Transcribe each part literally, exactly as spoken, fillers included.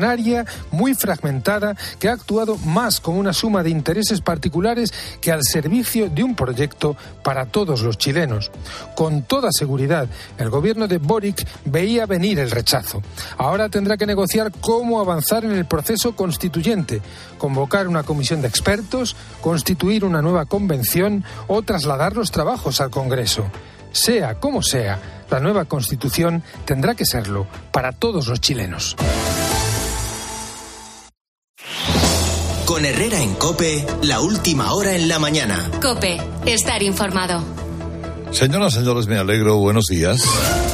canaria, muy fragmentada, que ha actuado más como una suma de intereses particulares que al servicio de un proyecto para todos los chilenos. Con toda seguridad, el gobierno de Boric veía venir el rechazo. Ahora tendrá que negociar cómo avanzar en el proceso constituyente, convocar una comisión de expertos, constituir una nueva convención o trasladar los trabajos al Congreso. Sea como sea, la nueva Constitución tendrá que serlo para todos los chilenos. Con Herrera en COPE, la última hora en la mañana. COPE, estar informado. Señoras, señores, me alegro. Buenos días.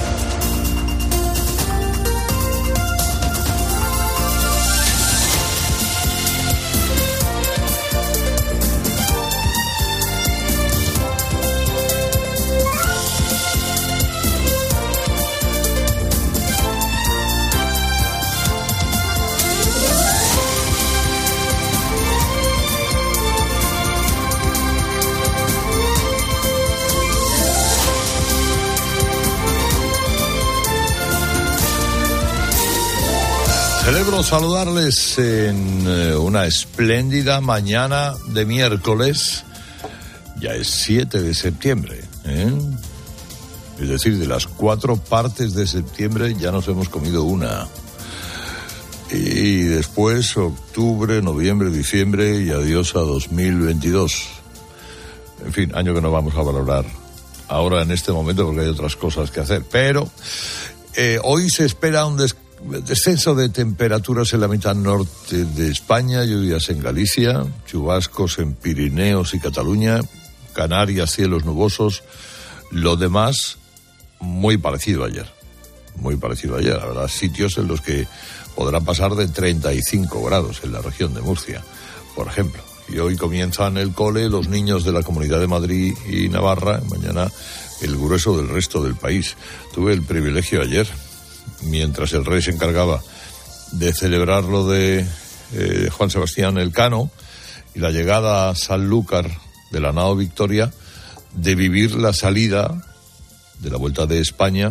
Celebro saludarles en eh, una espléndida mañana de miércoles. Ya es siete de septiembre, ¿eh? Es decir, de las cuatro partes de septiembre ya nos hemos comido una. Y después octubre, noviembre, diciembre y adiós a dos mil veintidós. En fin, año que no vamos a valorar ahora en este momento porque hay otras cosas que hacer. Pero eh, hoy se espera un descanso. Descenso de temperaturas en la mitad norte de España, lluvias en Galicia, chubascos en Pirineos y Cataluña, Canarias, cielos nubosos. Lo demás, muy parecido a ayer. Muy parecido a ayer. Habrá sitios en los que podrán pasar de treinta y cinco grados en la región de Murcia, por ejemplo. Y hoy comienzan el cole los niños de la Comunidad de Madrid y Navarra, mañana el grueso del resto del país. Tuve el privilegio ayer, mientras el rey se encargaba de celebrar lo de eh, Juan Sebastián Elcano y la llegada a Sanlúcar de la nao Victoria, de vivir la salida de la Vuelta de España,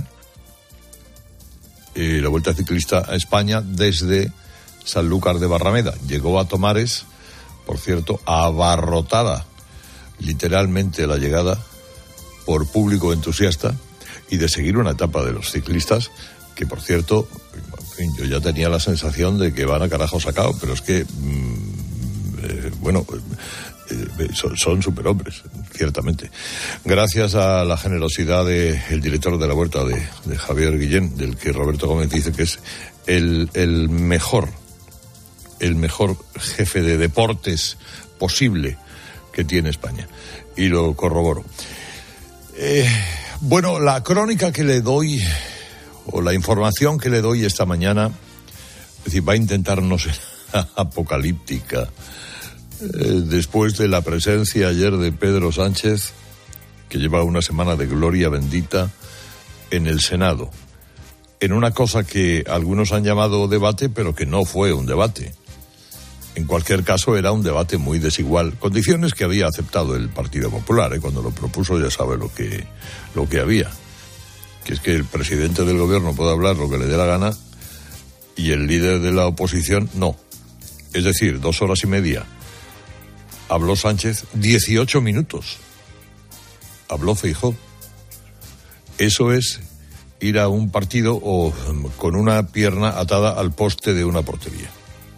eh, la Vuelta Ciclista a España desde Sanlúcar de Barrameda. Llegó a Tomares, por cierto, abarrotada literalmente la llegada por público entusiasta, y de seguir una etapa de los ciclistas que, por cierto, en fin, yo ya tenía la sensación de que van a carajo sacado, pero es que, mmm, eh, bueno, eh, son, son superhombres, ciertamente. Gracias a la generosidad del director de la Vuelta, de, de Javier Guillén, del que Roberto Gómez dice que es el, el mejor, el mejor jefe de deportes posible que tiene España. Y lo corroboro. Eh, bueno, la crónica que le doy, o la información que le doy esta mañana, es decir, va a intentar no ser apocalíptica. Eh, después de la presencia ayer de Pedro Sánchez, que lleva una semana de gloria bendita en el Senado, en una cosa que algunos han llamado debate, pero que no fue un debate. En cualquier caso, era un debate muy desigual, condiciones que había aceptado el Partido Popular, ¿eh? Cuando lo propuso ya sabe lo que, lo que había. Que es que el presidente del gobierno puede hablar lo que le dé la gana y el líder de la oposición no. Es decir, dos horas y media habló Sánchez, dieciocho minutos habló Feijóo. Eso es ir a un partido o con una pierna atada al poste de una portería.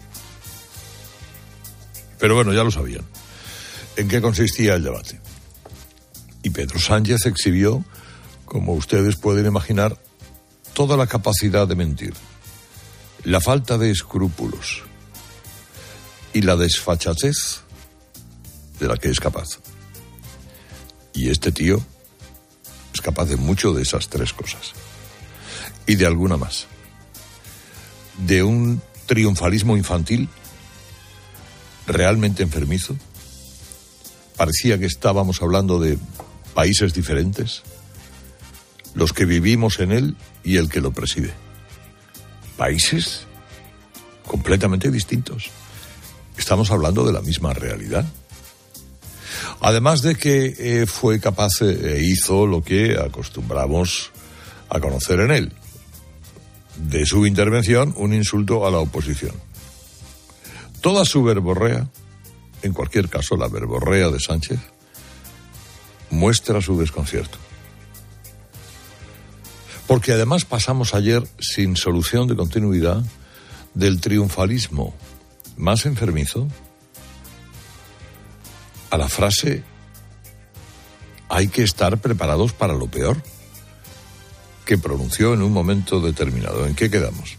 Pero bueno, ya lo sabían en qué consistía el debate. Y Pedro Sánchez exhibió, como ustedes pueden imaginar, toda la capacidad de mentir, la falta de escrúpulos y la desfachatez de la que es capaz. Y este tío es capaz de mucho de esas tres cosas. Y de alguna más. De un triunfalismo infantil realmente enfermizo. Parecía que estábamos hablando de países diferentes, los que vivimos en él y el que lo preside. Países completamente distintos. Estamos hablando de la misma realidad. Además de que eh, fue capaz e eh, hizo lo que acostumbramos a conocer en él. de su intervención un insulto a la oposición. Toda su verborrea, en cualquier caso la verborrea de Sánchez, muestra su desconcierto. Porque además pasamos ayer sin solución de continuidad del triunfalismo más enfermizo a la frase hay que estar preparados para lo peor, que pronunció en un momento determinado. ¿En qué quedamos?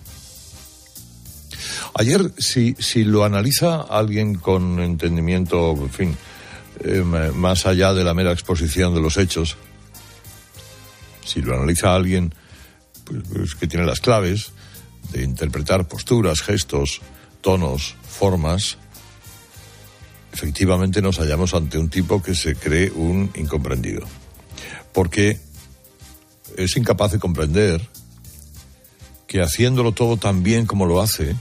Ayer, si, si lo analiza alguien con entendimiento, en fin, eh, más allá de la mera exposición de los hechos, si lo analiza alguien pues, pues, que tiene las claves de interpretar posturas, gestos, tonos, formas, efectivamente nos hallamos ante un tipo que se cree un incomprendido, porque es incapaz de comprender que haciéndolo todo tan bien como lo hace,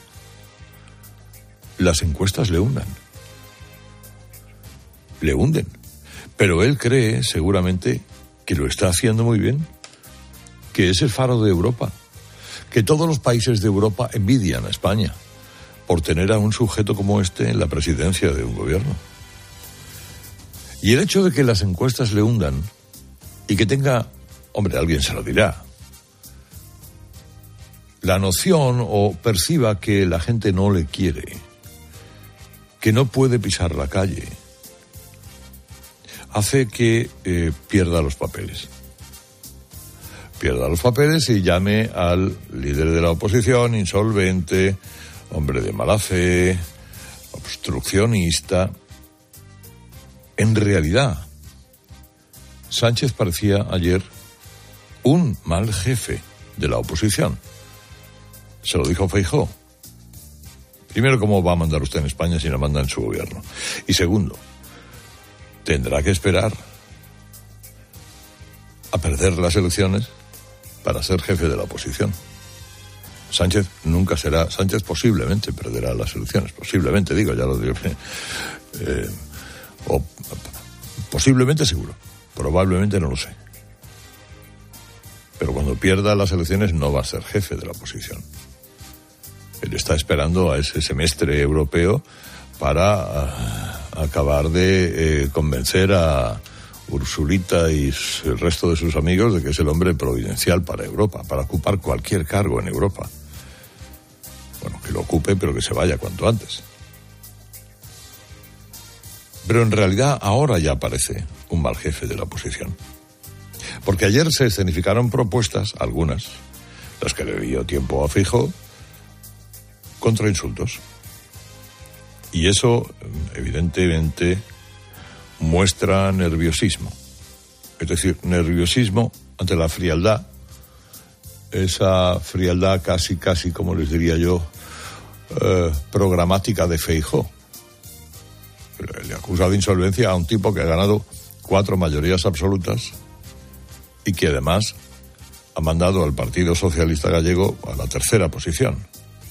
las encuestas le hundan. Le hunden. Pero él cree, seguramente, que lo está haciendo muy bien, que es el faro de Europa, que todos los países de Europa envidian a España por tener a un sujeto como este en la presidencia de un gobierno. Y el hecho de que las encuestas le hundan y que tenga, hombre, alguien se lo dirá, la noción o perciba que la gente no le quiere, que no puede pisar la calle, hace que eh, pierda los papeles. Pierda los papeles y llame al líder de la oposición insolvente, hombre de mala fe, obstruccionista. En realidad, Sánchez parecía ayer un mal jefe de la oposición. Se lo dijo Feijóo. Primero, ¿cómo va a mandar usted en España si no manda en su gobierno? Y segundo, tendrá que esperar a perder las elecciones para ser jefe de la oposición. Sánchez nunca será, Sánchez posiblemente perderá las elecciones, posiblemente, digo, ya lo digo, eh, o posiblemente seguro, probablemente no lo sé. Pero cuando pierda las elecciones no va a ser jefe de la oposición. Él está esperando a ese semestre europeo para uh, acabar de eh, convencer a Ursulita y el resto de sus amigos de que es el hombre providencial para Europa, para ocupar cualquier cargo en Europa. Bueno, que lo ocupe, pero que se vaya cuanto antes. Pero en realidad ahora ya parece un mal jefe de la oposición. Porque ayer se escenificaron propuestas, algunas, las que le dio tiempo a Feijóo, contra insultos. Y eso, evidentemente, muestra nerviosismo. Es decir, nerviosismo ante la frialdad, esa frialdad casi, casi, como les diría yo, eh, programática de Feijóo. Le acusa de insolvencia a un tipo que ha ganado cuatro mayorías absolutas y que además ha mandado al Partido Socialista Gallego a la tercera posición.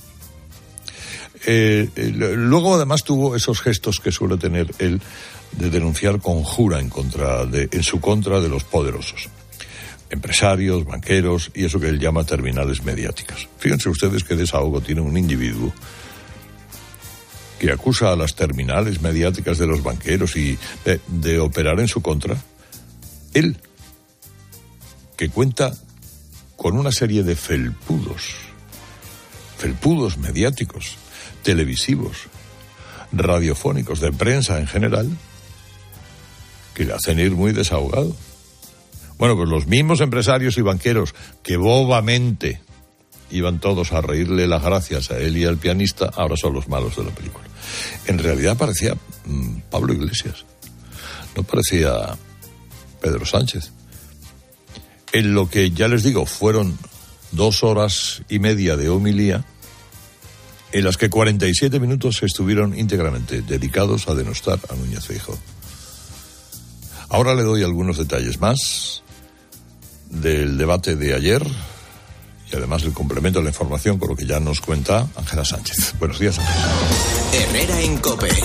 Eh, eh, luego además tuvo esos gestos que suele tener él de denunciar conjura en contra de, en su contra de los poderosos, empresarios, banqueros y eso que él llama terminales mediáticas. Fíjense ustedes qué desahogo tiene un individuo que acusa a las terminales mediáticas de los banqueros y de, de operar en su contra. Él, que cuenta con una serie de felpudos, felpudos mediáticos, televisivos, radiofónicos, de prensa en general, que le hacen ir muy desahogado. Bueno, pues los mismos empresarios y banqueros que bobamente iban todos a reírle las gracias a él y al pianista, ahora son los malos de la película. En realidad parecía mmm, Pablo Iglesias, no parecía Pedro Sánchez. En lo que, ya les digo, fueron dos horas y media de homilía, en las que cuarenta y siete minutos estuvieron íntegramente dedicados a denostar a Núñez Feijóo. Ahora le doy algunos detalles más del debate de ayer y además el complemento de la información con lo que ya nos cuenta Ángela Sánchez. Buenos días, Ángela. Herrera en COPE.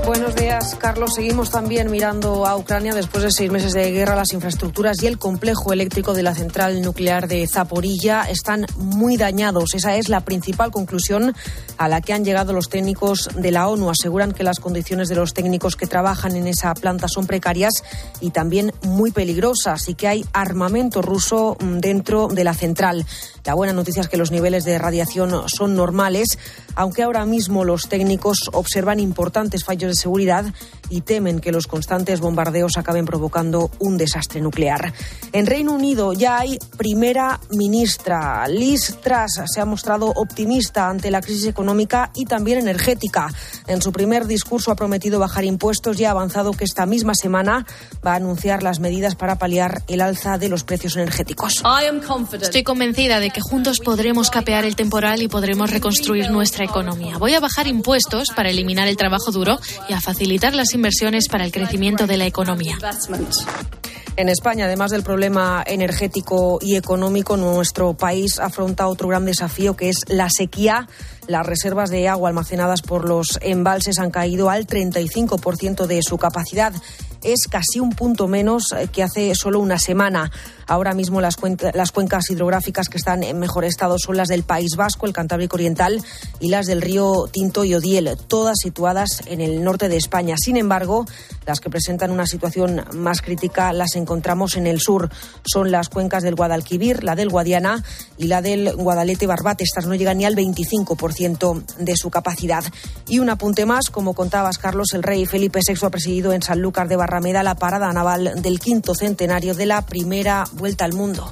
Buenos días, Carlos. Seguimos también mirando a Ucrania. Después de seis meses de guerra, las infraestructuras y el complejo eléctrico de la central nuclear de Zaporilla están muy dañados. Esa es la principal conclusión a la que han llegado los técnicos de la ONU. Aseguran que las condiciones de los técnicos que trabajan en esa planta son precarias y también muy peligrosas, y que hay armamento ruso dentro de la central. La buena noticia es que los niveles de radiación son normales, aunque ahora mismo los técnicos observan importantes fallos de seguridad y temen que los constantes bombardeos acaben provocando un desastre nuclear. En Reino Unido ya hay primera ministra. Liz Truss se ha mostrado optimista ante la crisis económica y también energética. En su primer discurso ha prometido bajar impuestos y ha avanzado que esta misma semana va a anunciar las medidas para paliar el alza de los precios energéticos. Estoy convencida de que juntos podremos capear el temporal y podremos reconstruir nuestra economía. Voy a bajar impuestos para eliminar el trabajo duro y a facilitar las inversiones para el crecimiento de la economía. En España, además del problema energético y económico, nuestro país afronta otro gran desafío, que es la sequía. Las reservas de agua almacenadas por los embalses han caído al treinta y cinco por ciento de su capacidad. Es casi un punto menos que hace solo una semana. Ahora mismo las, cuenca, las cuencas hidrográficas que están en mejor estado son las del País Vasco, el Cantábrico Oriental y las del río Tinto y Odiel, todas situadas en el norte de España. Sin embargo, las que presentan una situación más crítica las encontramos en el sur. Son las cuencas del Guadalquivir, la del Guadiana y la del Guadalete-Barbate. Estas no llegan ni al veinticinco por ciento de su capacidad. Y un apunte más, como contabas, Carlos, el rey Felipe sexto ha presidido en Sanlúcar de Barrameda la parada naval del quinto centenario de la primera vuelta al mundo.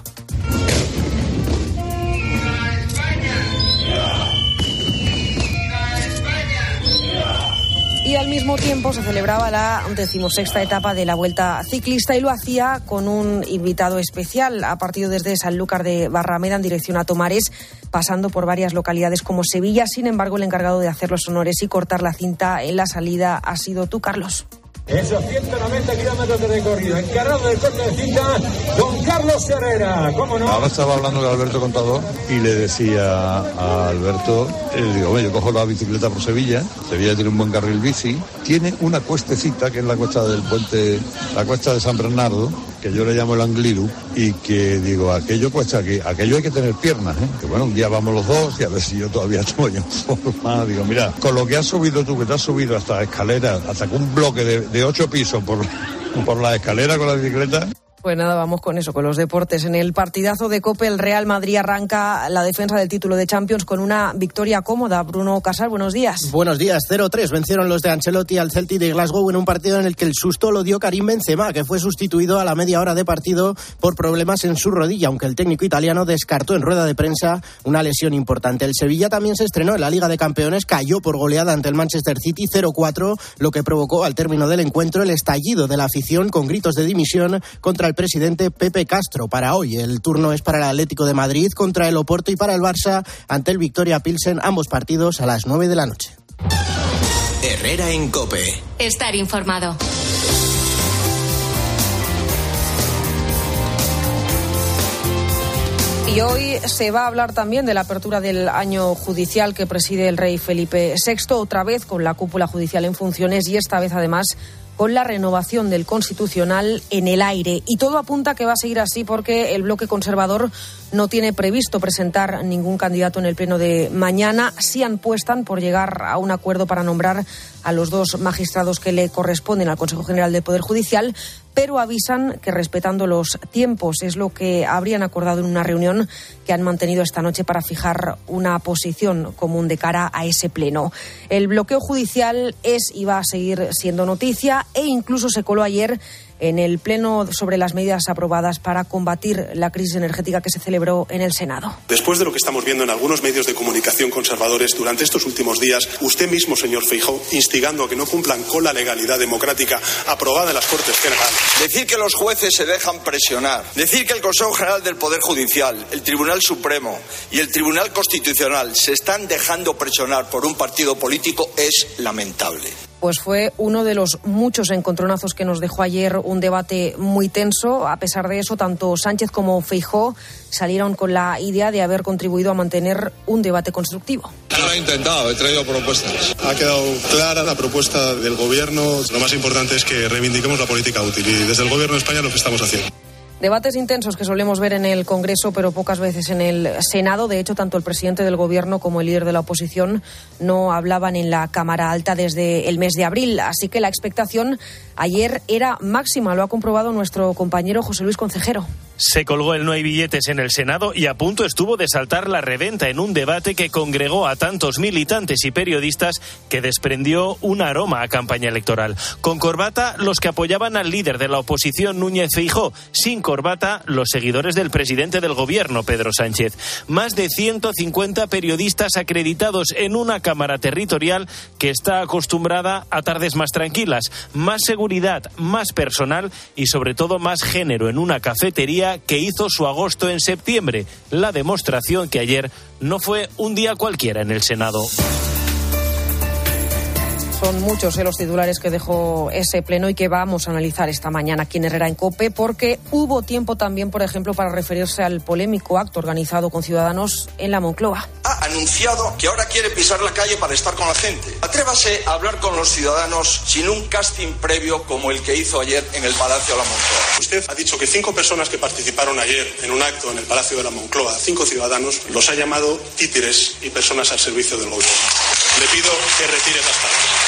Y al mismo tiempo se celebraba la decimosexta etapa de la Vuelta Ciclista, y lo hacía con un invitado especial. Ha partido desde Sanlúcar de Barrameda en dirección a Tomares, pasando por varias localidades como Sevilla. Sin embargo, el encargado de hacer los honores y cortar la cinta en la salida ha sido tú, Carlos. Esos ciento noventa kilómetros de recorrido, encargado del corte de cinta, don Carlos Herrera, ¿cómo no? Ahora estaba hablando con Alberto Contador y le decía a Alberto, le digo, yo cojo la bicicleta por Sevilla, Sevilla tiene un buen carril bici, tiene una cuestecita que es la cuesta del puente, la cuesta de San Bernardo, que yo le llamo el Angliru, y que digo, aquello cuesta, que aquello hay que tener piernas, ¿eh? Que bueno, un día vamos los dos y a ver si yo todavía estoy en forma. Digo, mira, con lo que has subido tú, que te has subido hasta escaleras, hasta un bloque de, de ocho pisos por, por la escalera con la bicicleta. Pues nada, vamos con eso, con los deportes. En el partidazo de COPE, el Real Madrid arranca la defensa del título de Champions con una victoria cómoda. Bruno Casal, buenos días. Buenos días, cero tres. Vencieron los de Ancelotti al Celtic de Glasgow en un partido en el que el susto lo dio Karim Benzema, que fue sustituido a la media hora de partido por problemas en su rodilla, aunque el técnico italiano descartó en rueda de prensa una lesión importante. El Sevilla también se estrenó en la Liga de Campeones, cayó por goleada ante el Manchester City cero cuatro, lo que provocó al término del encuentro el estallido de la afición con gritos de dimisión contra el presidente Pepe Castro. Para hoy el turno es para el Atlético de Madrid contra el Oporto y para el Barça ante el Victoria Pilsen, ambos partidos a las nueve de la noche. Herrera en COPE. Estar informado. Y hoy se va a hablar también de la apertura del año judicial que preside el rey Felipe sexto, otra vez con la cúpula judicial en funciones, y esta vez además con la renovación del Constitucional en el aire. Y todo apunta a que va a seguir así, porque el bloque conservador no tiene previsto presentar ningún candidato en el pleno de mañana. Sí apuestan por llegar a un acuerdo para nombrar a los dos magistrados que le corresponden al Consejo General del Poder Judicial, pero avisan que respetando los tiempos es lo que habrían acordado en una reunión que han mantenido esta noche para fijar una posición común de cara a ese pleno. El bloqueo judicial es y va a seguir siendo noticia, e incluso se coló ayer en el pleno sobre las medidas aprobadas para combatir la crisis energética que se celebró en el Senado. Después de lo que estamos viendo en algunos medios de comunicación conservadores durante estos últimos días, usted mismo, señor Feijóo, instigando a que no cumplan con la legalidad democrática aprobada en las Cortes Generales. Decir que los jueces se dejan presionar, decir que el Consejo General del Poder Judicial, el Tribunal Supremo y el Tribunal Constitucional se están dejando presionar por un partido político es lamentable. Pues fue uno de los muchos encontronazos que nos dejó ayer un debate muy tenso. A pesar de eso, tanto Sánchez como Feijóo salieron con la idea de haber contribuido a mantener un debate constructivo. La Yo lo he intentado, he traído propuestas. Ha quedado clara la propuesta del Gobierno. Lo más importante es que reivindiquemos la política útil y desde el Gobierno de España lo que estamos haciendo. Debates intensos que solemos ver en el Congreso, pero pocas veces en el Senado. De hecho, tanto el presidente del Gobierno como el líder de la oposición no hablaban en la Cámara Alta desde el mes de abril. Así que la expectación ayer era máxima. Lo ha comprobado nuestro compañero José Luis Concejero. Se colgó el no hay billetes en el Senado y a punto estuvo de saltar la reventa en un debate que congregó a tantos militantes y periodistas que desprendió un aroma a campaña electoral. Con corbata, los que apoyaban al líder de la oposición, Núñez Feijóo. Sin corbata, los seguidores del presidente del Gobierno, Pedro Sánchez. Más de ciento cincuenta periodistas acreditados en una Cámara territorial que está acostumbrada a tardes más tranquilas, más seguridad, más personal y sobre todo más género en una cafetería que hizo su agosto en septiembre. La demostración que ayer no fue un día cualquiera en el Senado. Son muchos eh, los titulares que dejó ese pleno y que vamos a analizar esta mañana aquí en Herrera en COPE, porque hubo tiempo también, por ejemplo, para referirse al polémico acto organizado con Ciudadanos en la Moncloa. Ha anunciado que ahora quiere pisar la calle para estar con la gente. Atrévase a hablar con los ciudadanos sin un casting previo como el que hizo ayer en el Palacio de la Moncloa. Usted ha dicho que cinco personas que participaron ayer en un acto en el Palacio de la Moncloa, cinco ciudadanos, los ha llamado títeres y personas al servicio del gobierno. Le pido que retire las palabras.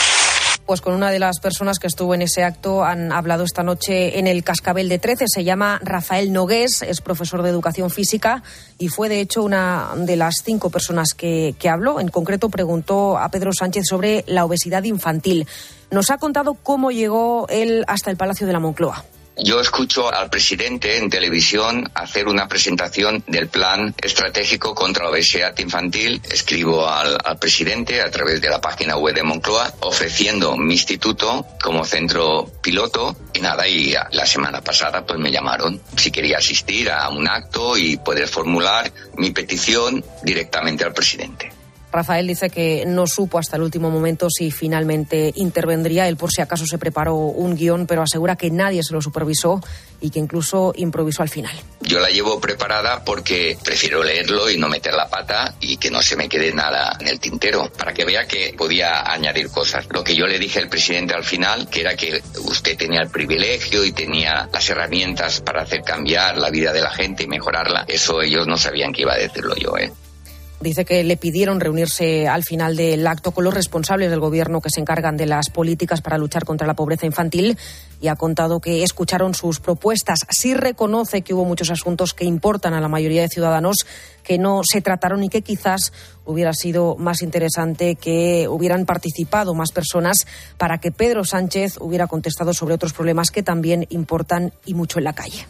Pues con una de las personas que estuvo en ese acto han hablado esta noche en el Cascabel de Trece. Se llama Rafael Nogués, es profesor de educación física y fue de hecho una de las cinco personas que, que habló. En concreto preguntó a Pedro Sánchez sobre la obesidad infantil. Nos ha contado cómo llegó él hasta el Palacio de la Moncloa. Yo escucho al presidente en televisión hacer una presentación del plan estratégico contra la obesidad infantil. Escribo al, al presidente a través de la página web de Moncloa ofreciendo mi instituto como centro piloto y nada, y la semana pasada pues me llamaron si quería asistir a un acto y poder formular mi petición directamente al presidente. Rafael dice que no supo hasta el último momento si finalmente intervendría. Él por si acaso se preparó un guión, pero asegura que nadie se lo supervisó y que incluso improvisó al final. Yo la llevo preparada porque prefiero leerlo y no meter la pata y que no se me quede nada en el tintero, para que vea que podía añadir cosas. Lo que yo le dije al presidente al final, que era que usted tenía el privilegio y tenía las herramientas para hacer cambiar la vida de la gente y mejorarla, eso ellos no sabían que iba a decirlo yo, ¿eh? Dice que le pidieron reunirse al final del acto con los responsables del gobierno que se encargan de las políticas para luchar contra la pobreza infantil y ha contado que escucharon sus propuestas. Sí reconoce que hubo muchos asuntos que importan a la mayoría de ciudadanos que no se trataron y que quizás hubiera sido más interesante que hubieran participado más personas para que Pedro Sánchez hubiera contestado sobre otros problemas que también importan y mucho en la calle.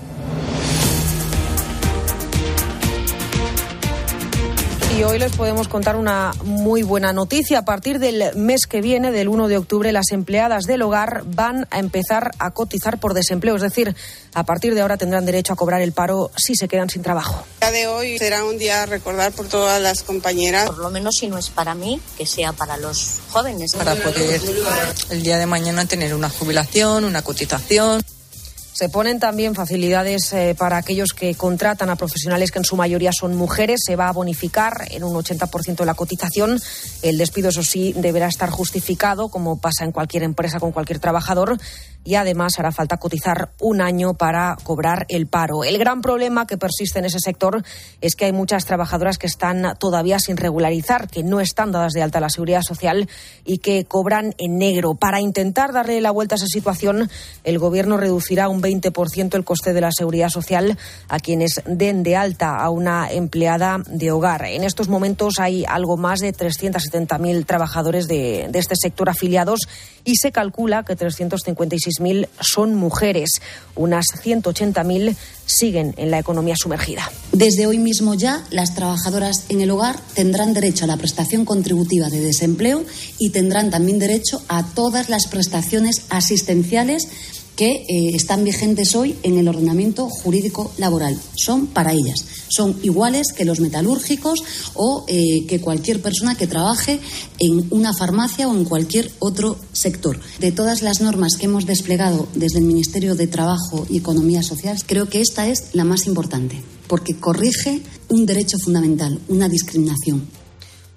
Y hoy les podemos contar una muy buena noticia. A partir del mes que viene, del uno de octubre, las empleadas del hogar van a empezar a cotizar por desempleo. Es decir, a partir de ahora tendrán derecho a cobrar el paro si se quedan sin trabajo. El día de hoy será un día a recordar por todas las compañeras. Por lo menos si no es para mí, que sea para los jóvenes. Para poder el día de mañana tener una jubilación, una cotización. Se ponen también facilidades eh, para aquellos que contratan a profesionales que en su mayoría son mujeres. Se va a bonificar en un ochenta por ciento de la cotización. El despido, eso sí, deberá estar justificado, como pasa en cualquier empresa con cualquier trabajador. Y además hará falta cotizar un año para cobrar el paro. El gran problema que persiste en ese sector es que hay muchas trabajadoras que están todavía sin regularizar, que no están dadas de alta a la Seguridad Social y que cobran en negro. Para intentar darle la vuelta a esa situación, el Gobierno reducirá un veinte por ciento el coste de la Seguridad Social a quienes den de alta a una empleada de hogar. En estos momentos hay algo más de trescientos setenta mil trabajadores de, de este sector afiliados y se calcula que trescientos cincuenta y seis mil son mujeres. Unas ciento ochenta mil siguen en la economía sumergida. Desde hoy mismo ya, las trabajadoras en el hogar tendrán derecho a la prestación contributiva de desempleo y tendrán también derecho a todas las prestaciones asistenciales que eh, están vigentes hoy en el ordenamiento jurídico laboral. Son para ellas. Son iguales que los metalúrgicos o eh, que cualquier persona que trabaje en una farmacia o en cualquier otro sector. De todas las normas que hemos desplegado desde el Ministerio de Trabajo y Economía Social, creo que esta es la más importante, porque corrige un derecho fundamental, una discriminación.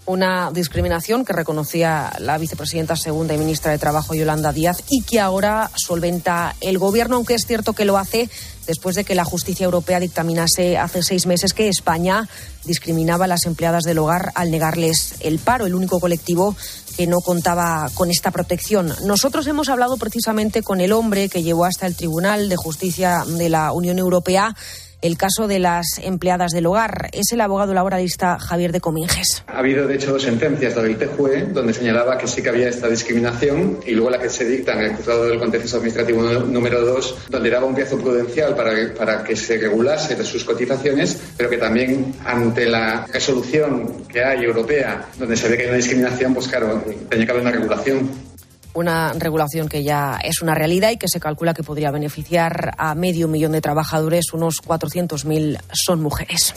Una discriminación que reconocía la vicepresidenta segunda y ministra de Trabajo, Yolanda Díaz, y que ahora solventa el Gobierno, aunque es cierto que lo hace después de que la justicia europea dictaminase hace seis meses que España discriminaba a las empleadas del hogar al negarles el paro, el único colectivo que no contaba con esta protección. Nosotros hemos hablado precisamente con el hombre que llevó hasta el Tribunal de Justicia de la Unión Europea el caso de las empleadas del hogar. Es el abogado laboralista Javier de Cominges. Ha habido, de hecho, dos sentencias del T J U E donde señalaba que sí que había esta discriminación, y luego la que se dicta en el Juzgado del Contencioso Administrativo número dos, donde daba un plazo prudencial para que, para que se regulase sus cotizaciones, pero que también, ante la resolución que hay europea, donde se ve que hay una discriminación, pues claro, tenía que haber una regulación. Una regulación que ya es una realidad y que se calcula que podría beneficiar a medio millón de trabajadores. Unos cuatrocientos mil son mujeres.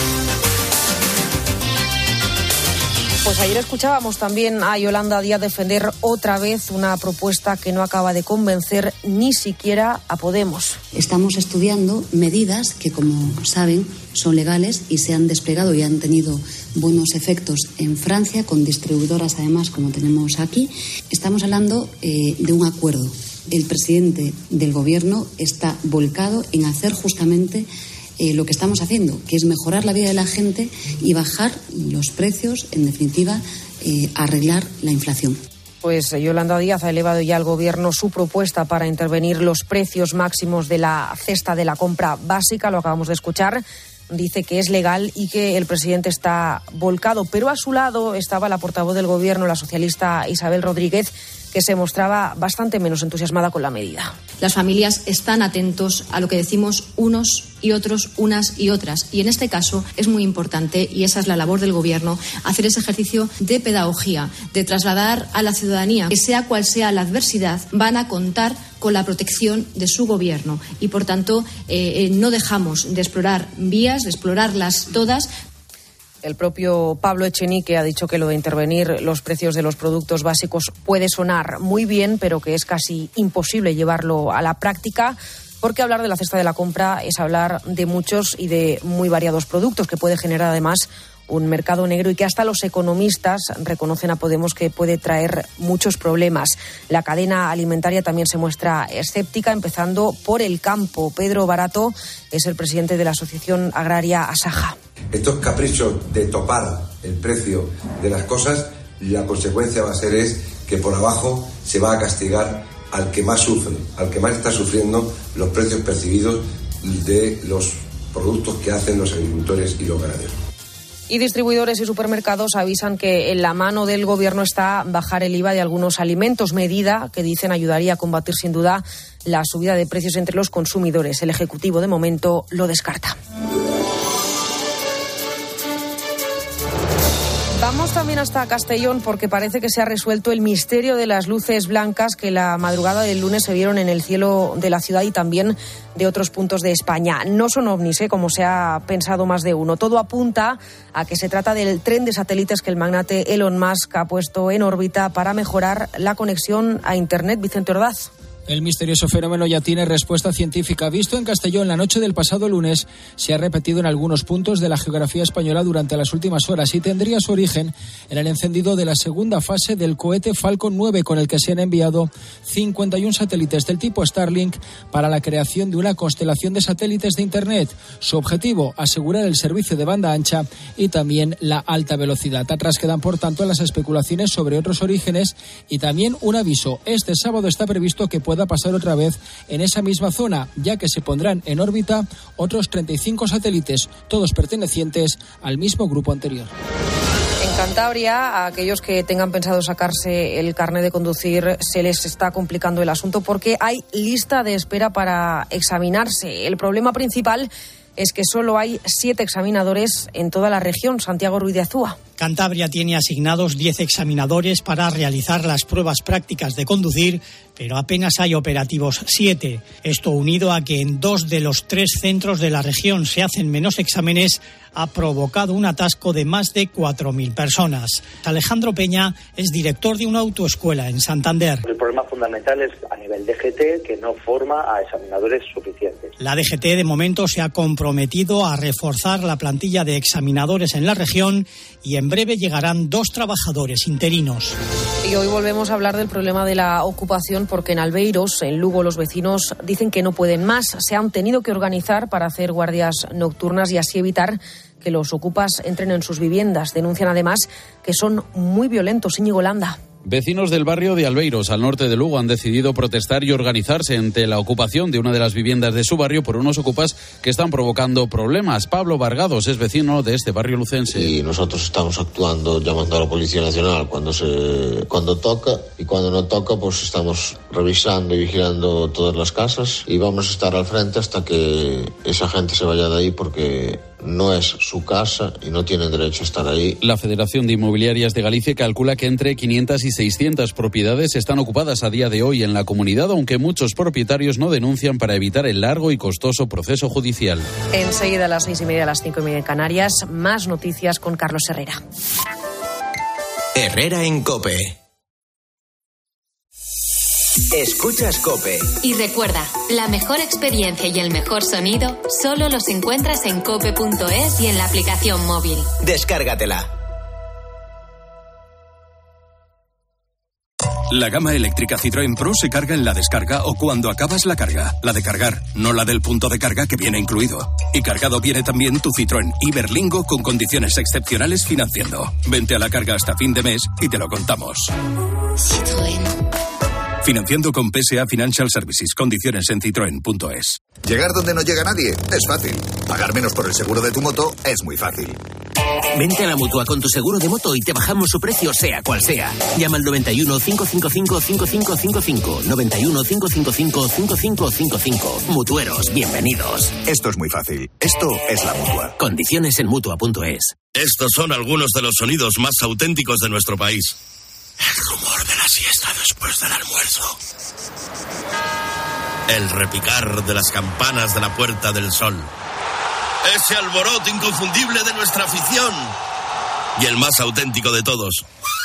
Pues ayer escuchábamos también a Yolanda Díaz defender otra vez una propuesta que no acaba de convencer ni siquiera a Podemos. Estamos estudiando medidas que, como saben, son legales y se han desplegado y han tenido buenos efectos en Francia, con distribuidoras además, como tenemos aquí. Estamos hablando eh, de un acuerdo. El presidente del Gobierno está volcado en hacer justamente Eh, lo que estamos haciendo, que es mejorar la vida de la gente y bajar los precios, en definitiva, eh, arreglar la inflación. Pues Yolanda Díaz ha elevado ya al Gobierno su propuesta para intervenir los precios máximos de la cesta de la compra básica, lo acabamos de escuchar. Dice que es legal y que el presidente está volcado, pero a su lado estaba la portavoz del Gobierno, la socialista Isabel Rodríguez, que se mostraba bastante menos entusiasmada con la medida. Las familias están atentos a lo que decimos unos y otros, unas y otras. Y en este caso es muy importante, y esa es la labor del Gobierno, hacer ese ejercicio de pedagogía, de trasladar a la ciudadanía que, sea cual sea la adversidad, van a contar con la protección de su Gobierno. Y, por tanto, eh, eh, no dejamos de explorar vías, de explorarlas todas. El propio Pablo Echenique ha dicho que lo de intervenir los precios de los productos básicos puede sonar muy bien, pero que es casi imposible llevarlo a la práctica, porque hablar de la cesta de la compra es hablar de muchos y de muy variados productos, que puede generar además un mercado negro y que hasta los economistas reconocen a Podemos que puede traer muchos problemas. La cadena alimentaria también se muestra escéptica, empezando por el campo. Pedro Barato es el presidente de la Asociación Agraria Asaja. Estos caprichos de topar el precio de las cosas, la consecuencia va a ser es que por abajo se va a castigar al que más sufre, al que más está sufriendo los precios percibidos de los productos que hacen los agricultores y los ganaderos. Y distribuidores y supermercados avisan que en la mano del Gobierno está bajar el I V A de algunos alimentos, medida que dicen ayudaría a combatir sin duda la subida de precios entre los consumidores. El Ejecutivo de momento lo descarta. Vamos también hasta Castellón porque parece que se ha resuelto el misterio de las luces blancas que la madrugada del lunes se vieron en el cielo de la ciudad y también de otros puntos de España. No son ovnis, ¿eh? Como se ha pensado más de uno. Todo apunta a que se trata del tren de satélites que el magnate Elon Musk ha puesto en órbita para mejorar la conexión a Internet. Vicente Ordaz. El misterioso fenómeno ya tiene respuesta científica. Visto en Castellón la noche del pasado lunes, se ha repetido en algunos puntos de la geografía española durante las últimas horas y tendría su origen en el encendido de la segunda fase del cohete Falcon nueve, con el que se han enviado cincuenta y uno satélites del tipo Starlink para la creación de una constelación de satélites de Internet. Su objetivo, asegurar el servicio de banda ancha y también la alta velocidad. Atrás quedan, por tanto, las especulaciones sobre otros orígenes y también un aviso. Este sábado está previsto que pueda pasar otra vez en esa misma zona, ya que se pondrán en órbita otros treinta y cinco satélites, todos pertenecientes al mismo grupo anterior. En Cantabria, a aquellos que tengan pensado sacarse el carnet de conducir se les está complicando el asunto porque hay lista de espera para examinarse. El problema principal es que solo hay siete examinadores en toda la región. Santiago Ruiz de Azúa. Cantabria tiene asignados diez examinadores para realizar las pruebas prácticas de conducir, pero apenas hay operativos siete. Esto, unido a que en dos de los tres centros de la región se hacen menos exámenes, ha provocado un atasco de más de cuatro mil personas. Alejandro Peña es director de una autoescuela en Santander. El problema fundamental es a nivel D G T, que no forma a examinadores suficientes. La D G T de momento se ha comprometido a reforzar la plantilla de examinadores en la región y en en breve llegarán dos trabajadores interinos. Y hoy volvemos a hablar del problema de la ocupación porque en Albeiros, en Lugo, los vecinos dicen que no pueden más. Se han tenido que organizar para hacer guardias nocturnas y así evitar que los ocupas entren en sus viviendas. Denuncian además que son muy violentos. Íñigo Landa. Vecinos del barrio de Albeiros, al norte de Lugo, han decidido protestar y organizarse ante la ocupación de una de las viviendas de su barrio por unos ocupas que están provocando problemas. Pablo Vargados es vecino de este barrio lucense. Y nosotros estamos actuando llamando a la Policía Nacional cuando se cuando toca, y cuando no toca pues estamos revisando y vigilando todas las casas y vamos a estar al frente hasta que esa gente se vaya de ahí porque no es su casa y no tienen derecho a estar ahí. La Federación de Inmobiliarias de Galicia calcula que entre quinientas y seiscientas propiedades están ocupadas a día de hoy en la comunidad, aunque muchos propietarios no denuncian para evitar el largo y costoso proceso judicial. Enseguida a las seis y media, a las cinco y media en Canarias, más noticias con Carlos Herrera. Herrera en COPE. Escuchas COPE. Y recuerda, la mejor experiencia y el mejor sonido solo los encuentras en cope punto es y en la aplicación móvil. Descárgatela. La gama eléctrica Citroën Pro se carga en la descarga o cuando acabas la carga. La de cargar, no la del punto de carga que viene incluido. Y cargado viene también tu Citroën Iberlingo con condiciones excepcionales financiando. Vente a la carga hasta fin de mes y te lo contamos. Citroën. Financiando con P S A Financial Services. Condiciones en citroen punto es. Llegar donde no llega nadie es fácil. Pagar menos por el seguro de tu moto es muy fácil. Vente a la Mutua con tu seguro de moto y te bajamos su precio sea cual sea. Llama al noventa y uno, cinco cinco cinco, cinco cinco cinco cinco. noventa y uno, cinco cinco cinco, cinco cinco cinco cinco. Mutueros, bienvenidos. Esto es muy fácil. Esto es la Mutua. Condiciones en mutua punto es. Estos son algunos de los sonidos más auténticos de nuestro país. El rumor de la siesta después del almuerzo. El repicar de las campanas de la Puerta del Sol. Ese alboroto inconfundible de nuestra afición. Y el más auténtico de todos.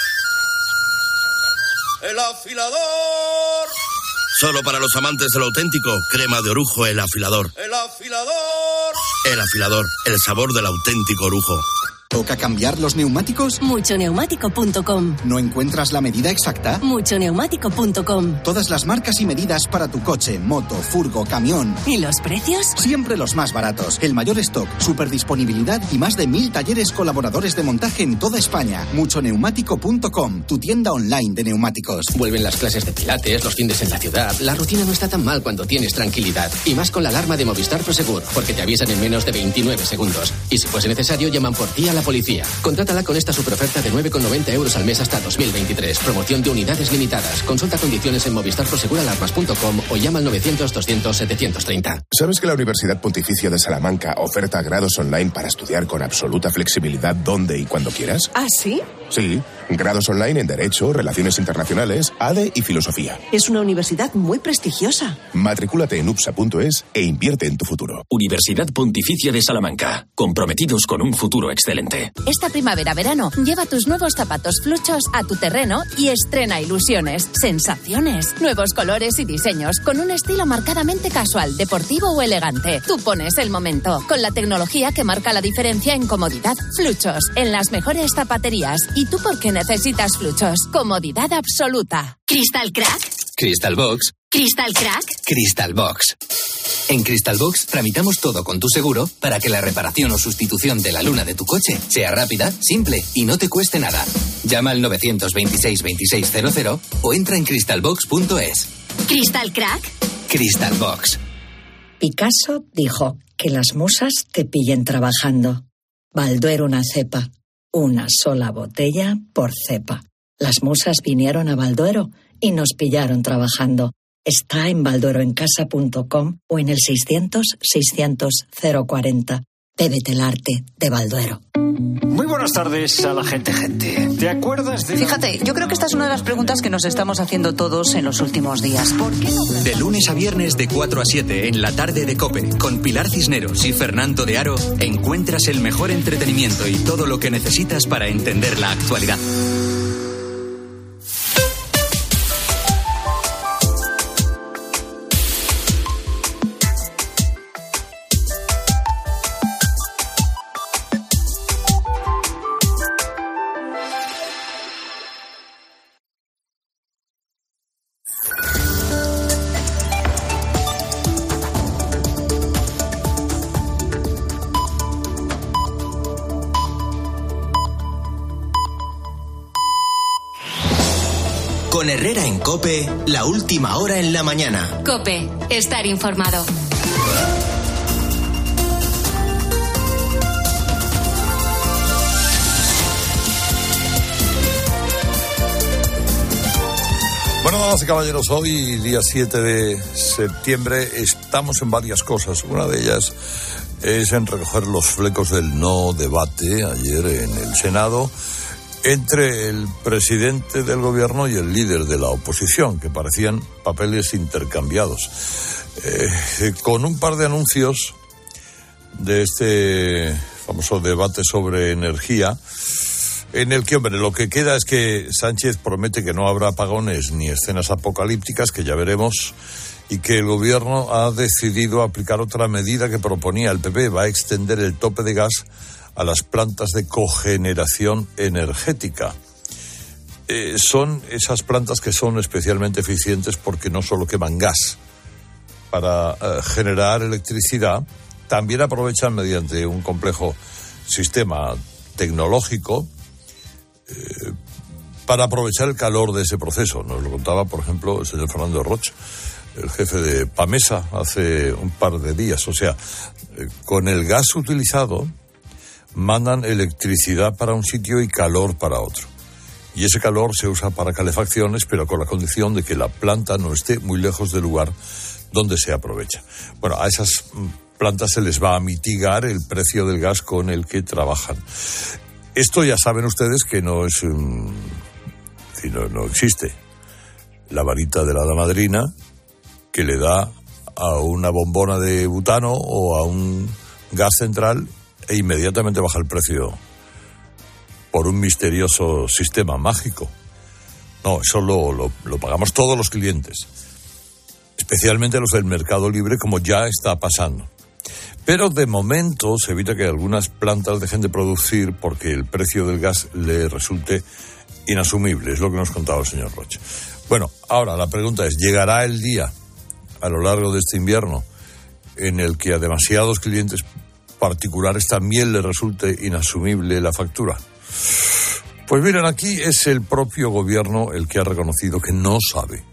¡El afilador! Solo para los amantes de lo auténtico, crema de orujo El Afilador. ¡El afilador! El Afilador, el sabor del auténtico orujo. ¿Toca cambiar los neumáticos? mucho neumático punto com. ¿No encuentras la medida exacta? mucho neumático punto com. Todas las marcas y medidas para tu coche, moto, furgo, camión. ¿Y los precios? Siempre los más baratos. El mayor stock, superdisponibilidad y más de mil talleres colaboradores de montaje en toda España. mucho neumático punto com, tu tienda online de neumáticos. Vuelven las clases de pilates, los fines en la ciudad. La rutina no está tan mal cuando tienes tranquilidad. Y más con la alarma de Movistar Prosegur, porque te avisan en menos de veintinueve segundos. Y si fuese necesario, llaman por ti a la policía. Contrátala con esta superoferta de nueve con noventa euros al mes hasta dos mil veintitrés. Promoción de unidades limitadas. Consulta condiciones en movistar prosegur alarmas punto com o llama al novecientos, doscientos, setecientos treinta. ¿Sabes que la Universidad Pontificia de Salamanca oferta grados online para estudiar con absoluta flexibilidad donde y cuando quieras? ¿Ah, sí? Sí, grados online en Derecho, Relaciones Internacionales, A D E y Filosofía. Es una universidad muy prestigiosa. Matricúlate en upsa punto es e invierte en tu futuro. Universidad Pontificia de Salamanca. Comprometidos con un futuro excelente. Esta primavera-verano, lleva tus nuevos zapatos fluchos a tu terreno y estrena ilusiones, sensaciones, nuevos colores y diseños, con un estilo marcadamente casual, deportivo o elegante. Tú pones el momento, con la tecnología que marca la diferencia en comodidad. Fluchos, en las mejores zapaterías. ¿Y tú por qué necesitas fluchos? Comodidad absoluta. ¿Crystal Crack? Crystal Box. ¿Crystal Crack? Crystal Box. En Crystal Box tramitamos todo con tu seguro para que la reparación o sustitución de la luna de tu coche sea rápida, simple y no te cueste nada. Llama al novecientos veintiséis veintiséis cero cero o entra en crystal box punto es. ¿Crystal Crack? Crystal Box. Picasso dijo que las musas te pillen trabajando. Balduero una cepa. Una sola botella por cepa. Las musas vinieron a Balduero y nos pillaron trabajando. Está en balduero en casa punto com o en el seiscientos, seiscientos, cero cuarenta. Bébete el arte de Balduero. Muy buenas tardes a la gente, gente. ¿Te acuerdas de...? Fíjate, yo creo que esta es una de las preguntas que nos estamos haciendo todos en los últimos días. ¿Por qué no? De lunes a viernes de cuatro a siete en la tarde de COPE, con Pilar Cisneros y Fernando de Aro, encuentras el mejor entretenimiento y todo lo que necesitas para entender la actualidad. Con Herrera en COPE, la última hora en la mañana. COPE, estar informado. Bueno, damas y caballeros, hoy, día siete de septiembre, estamos en varias cosas. Una de ellas es en recoger los flecos del no debate ayer en el Senado entre el presidente del gobierno y el líder de la oposición, que parecían papeles intercambiados. Eh, con un par de anuncios de este famoso debate sobre energía, en el que, hombre, lo que queda es que Sánchez promete que no habrá apagones ni escenas apocalípticas, que ya veremos, y que el gobierno ha decidido aplicar otra medida que proponía el P P, va a extender el tope de gas a las plantas de cogeneración energética. Eh, son esas plantas que son especialmente eficientes porque no solo queman gas para eh, generar electricidad, también aprovechan mediante un complejo sistema tecnológico Eh, para aprovechar el calor de ese proceso. Nos lo contaba, por ejemplo, el señor Fernando Roch, el jefe de Pamesa, hace un par de días. O sea, eh, con el gas utilizado mandan electricidad para un sitio y calor para otro. Y ese calor se usa para calefacciones, pero con la condición de que la planta no esté muy lejos del lugar donde se aprovecha. Bueno, a esas plantas se les va a mitigar el precio del gas con el que trabajan. Esto ya saben ustedes que no es um, no, no existe la varita de la hada madrina que le da a una bombona de butano o a un gas central e inmediatamente baja el precio por un misterioso sistema mágico. No, eso lo, lo, lo pagamos todos los clientes, especialmente los del mercado libre, como ya está pasando. Pero de momento se evita que algunas plantas dejen de producir porque el precio del gas le resulte inasumible, es lo que nos contaba el señor Roche. Bueno, ahora la pregunta es, ¿llegará el día a lo largo de este invierno en el que a demasiados clientes particulares también le resulte inasumible la factura? Pues miren, aquí es el propio gobierno el que ha reconocido que no sabe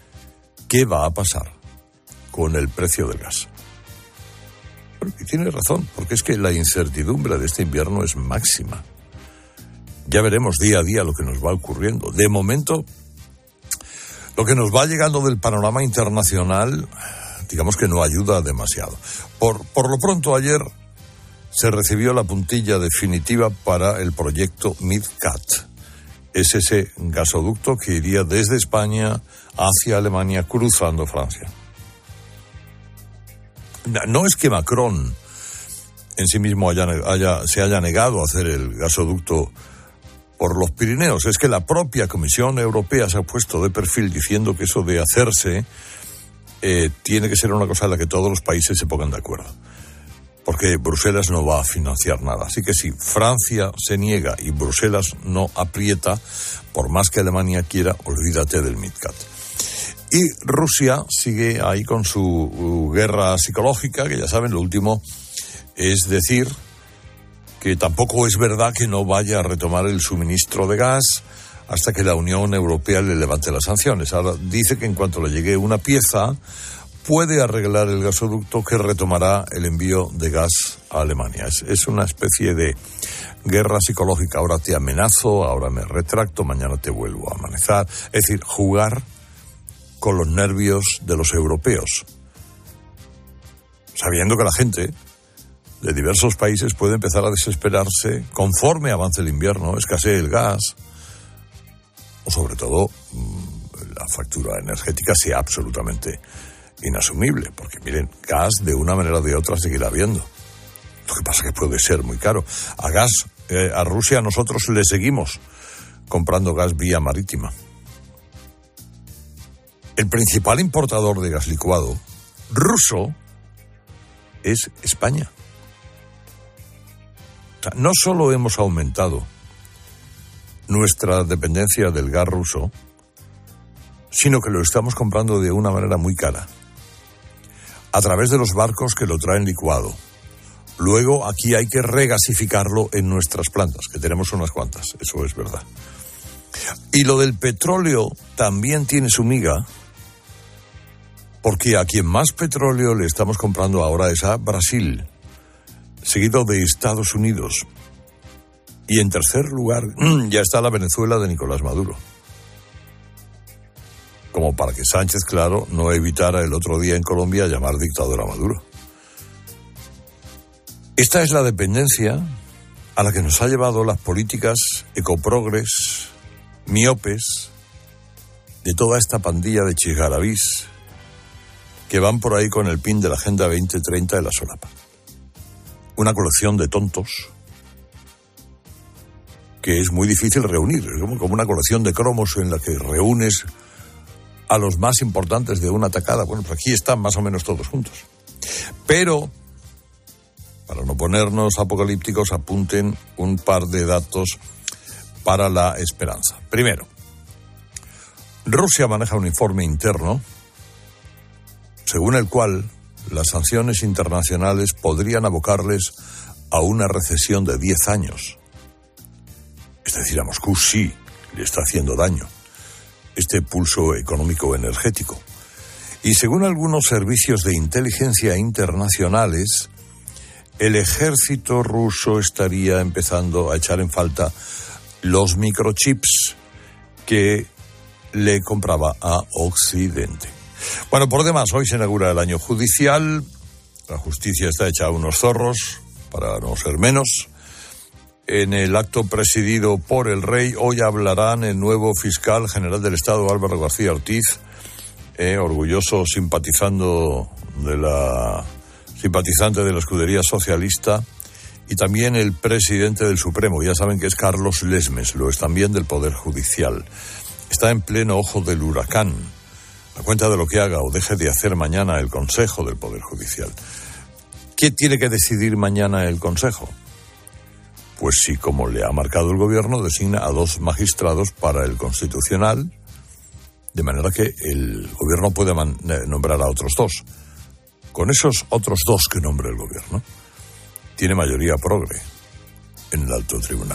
qué va a pasar con el precio del gas. Y tiene razón, porque es que la incertidumbre de este invierno es máxima. Ya veremos día a día lo que nos va ocurriendo. De momento, lo que nos va llegando del panorama internacional, digamos que no ayuda demasiado. Por, por lo pronto, ayer se recibió la puntilla definitiva para el proyecto MidCat. Es ese gasoducto que iría desde España hacia Alemania, cruzando Francia. No es que Macron en sí mismo haya, haya, se haya negado a hacer el gasoducto por los Pirineos, es que la propia Comisión Europea se ha puesto de perfil diciendo que eso de hacerse eh, tiene que ser una cosa en la que todos los países se pongan de acuerdo, porque Bruselas no va a financiar nada. Así que si Francia se niega y Bruselas no aprieta, por más que Alemania quiera, olvídate del MidCat. Y Rusia sigue ahí con su uh, guerra psicológica, que ya saben, lo último es decir que tampoco es verdad que no vaya a retomar el suministro de gas hasta que la Unión Europea le levante las sanciones. Ahora dice que en cuanto le llegue una pieza, puede arreglar el gasoducto que retomará el envío de gas a Alemania. Es, es una especie de guerra psicológica. Ahora te amenazo, ahora me retracto, mañana te vuelvo a amenazar. Es decir, jugar con los nervios de los europeos, sabiendo que la gente de diversos países puede empezar a desesperarse conforme avance el invierno, escasee el gas, o sobre todo la factura energética sea absolutamente inasumible, porque miren, gas de una manera o de otra seguirá habiendo. Lo que pasa es que puede ser muy caro. A gas, eh, a Rusia nosotros le seguimos comprando gas vía marítima. El principal importador de gas licuado ruso es España. O sea, no solo hemos aumentado nuestra dependencia del gas ruso, sino que lo estamos comprando de una manera muy cara, a través de los barcos que lo traen licuado. Luego aquí hay que regasificarlo en nuestras plantas, que tenemos unas cuantas, eso es verdad. Y lo del petróleo también tiene su miga, porque a quien más petróleo le estamos comprando ahora es a Brasil, seguido de Estados Unidos. Y en tercer lugar ya está la Venezuela de Nicolás Maduro. Como para que Sánchez, claro, no evitara el otro día en Colombia llamar dictador a Maduro. Esta es la dependencia a la que nos ha llevado las políticas ecoprogres, miopes, de toda esta pandilla de chigarabís que van por ahí con el pin de la Agenda veinte treinta de la solapa. Una colección de tontos que es muy difícil reunir, es como, como una colección de cromos en la que reúnes a los más importantes de una tacada. Bueno, pues aquí están más o menos todos juntos. Pero, para no ponernos apocalípticos, apunten un par de datos para la esperanza. Primero, Rusia maneja un informe interno según el cual las sanciones internacionales podrían abocarles a una recesión de diez años. Es decir, a Moscú sí le está haciendo daño este pulso económico energético. Y según algunos servicios de inteligencia internacionales, el ejército ruso estaría empezando a echar en falta los microchips que le compraba a Occidente. Bueno, por demás, hoy se inaugura el año judicial. La justicia está hecha a unos zorros, para no ser menos. En el acto presidido por el rey, hoy hablarán el nuevo fiscal general del Estado, Álvaro García Ortiz, eh, orgulloso simpatizando de la simpatizante de la escudería socialista, y también el presidente del Supremo. Ya saben que es Carlos Lesmes, lo es también del Poder Judicial. Está en pleno ojo del huracán, a cuenta de lo que haga o deje de hacer mañana el Consejo del Poder Judicial. ¿Qué tiene que decidir mañana el Consejo? Pues si, como le ha marcado el gobierno, designa a dos magistrados para el Constitucional, de manera que el gobierno puede man- nombrar a otros dos. Con esos otros dos que nombre el gobierno, tiene mayoría progre en el alto tribunal.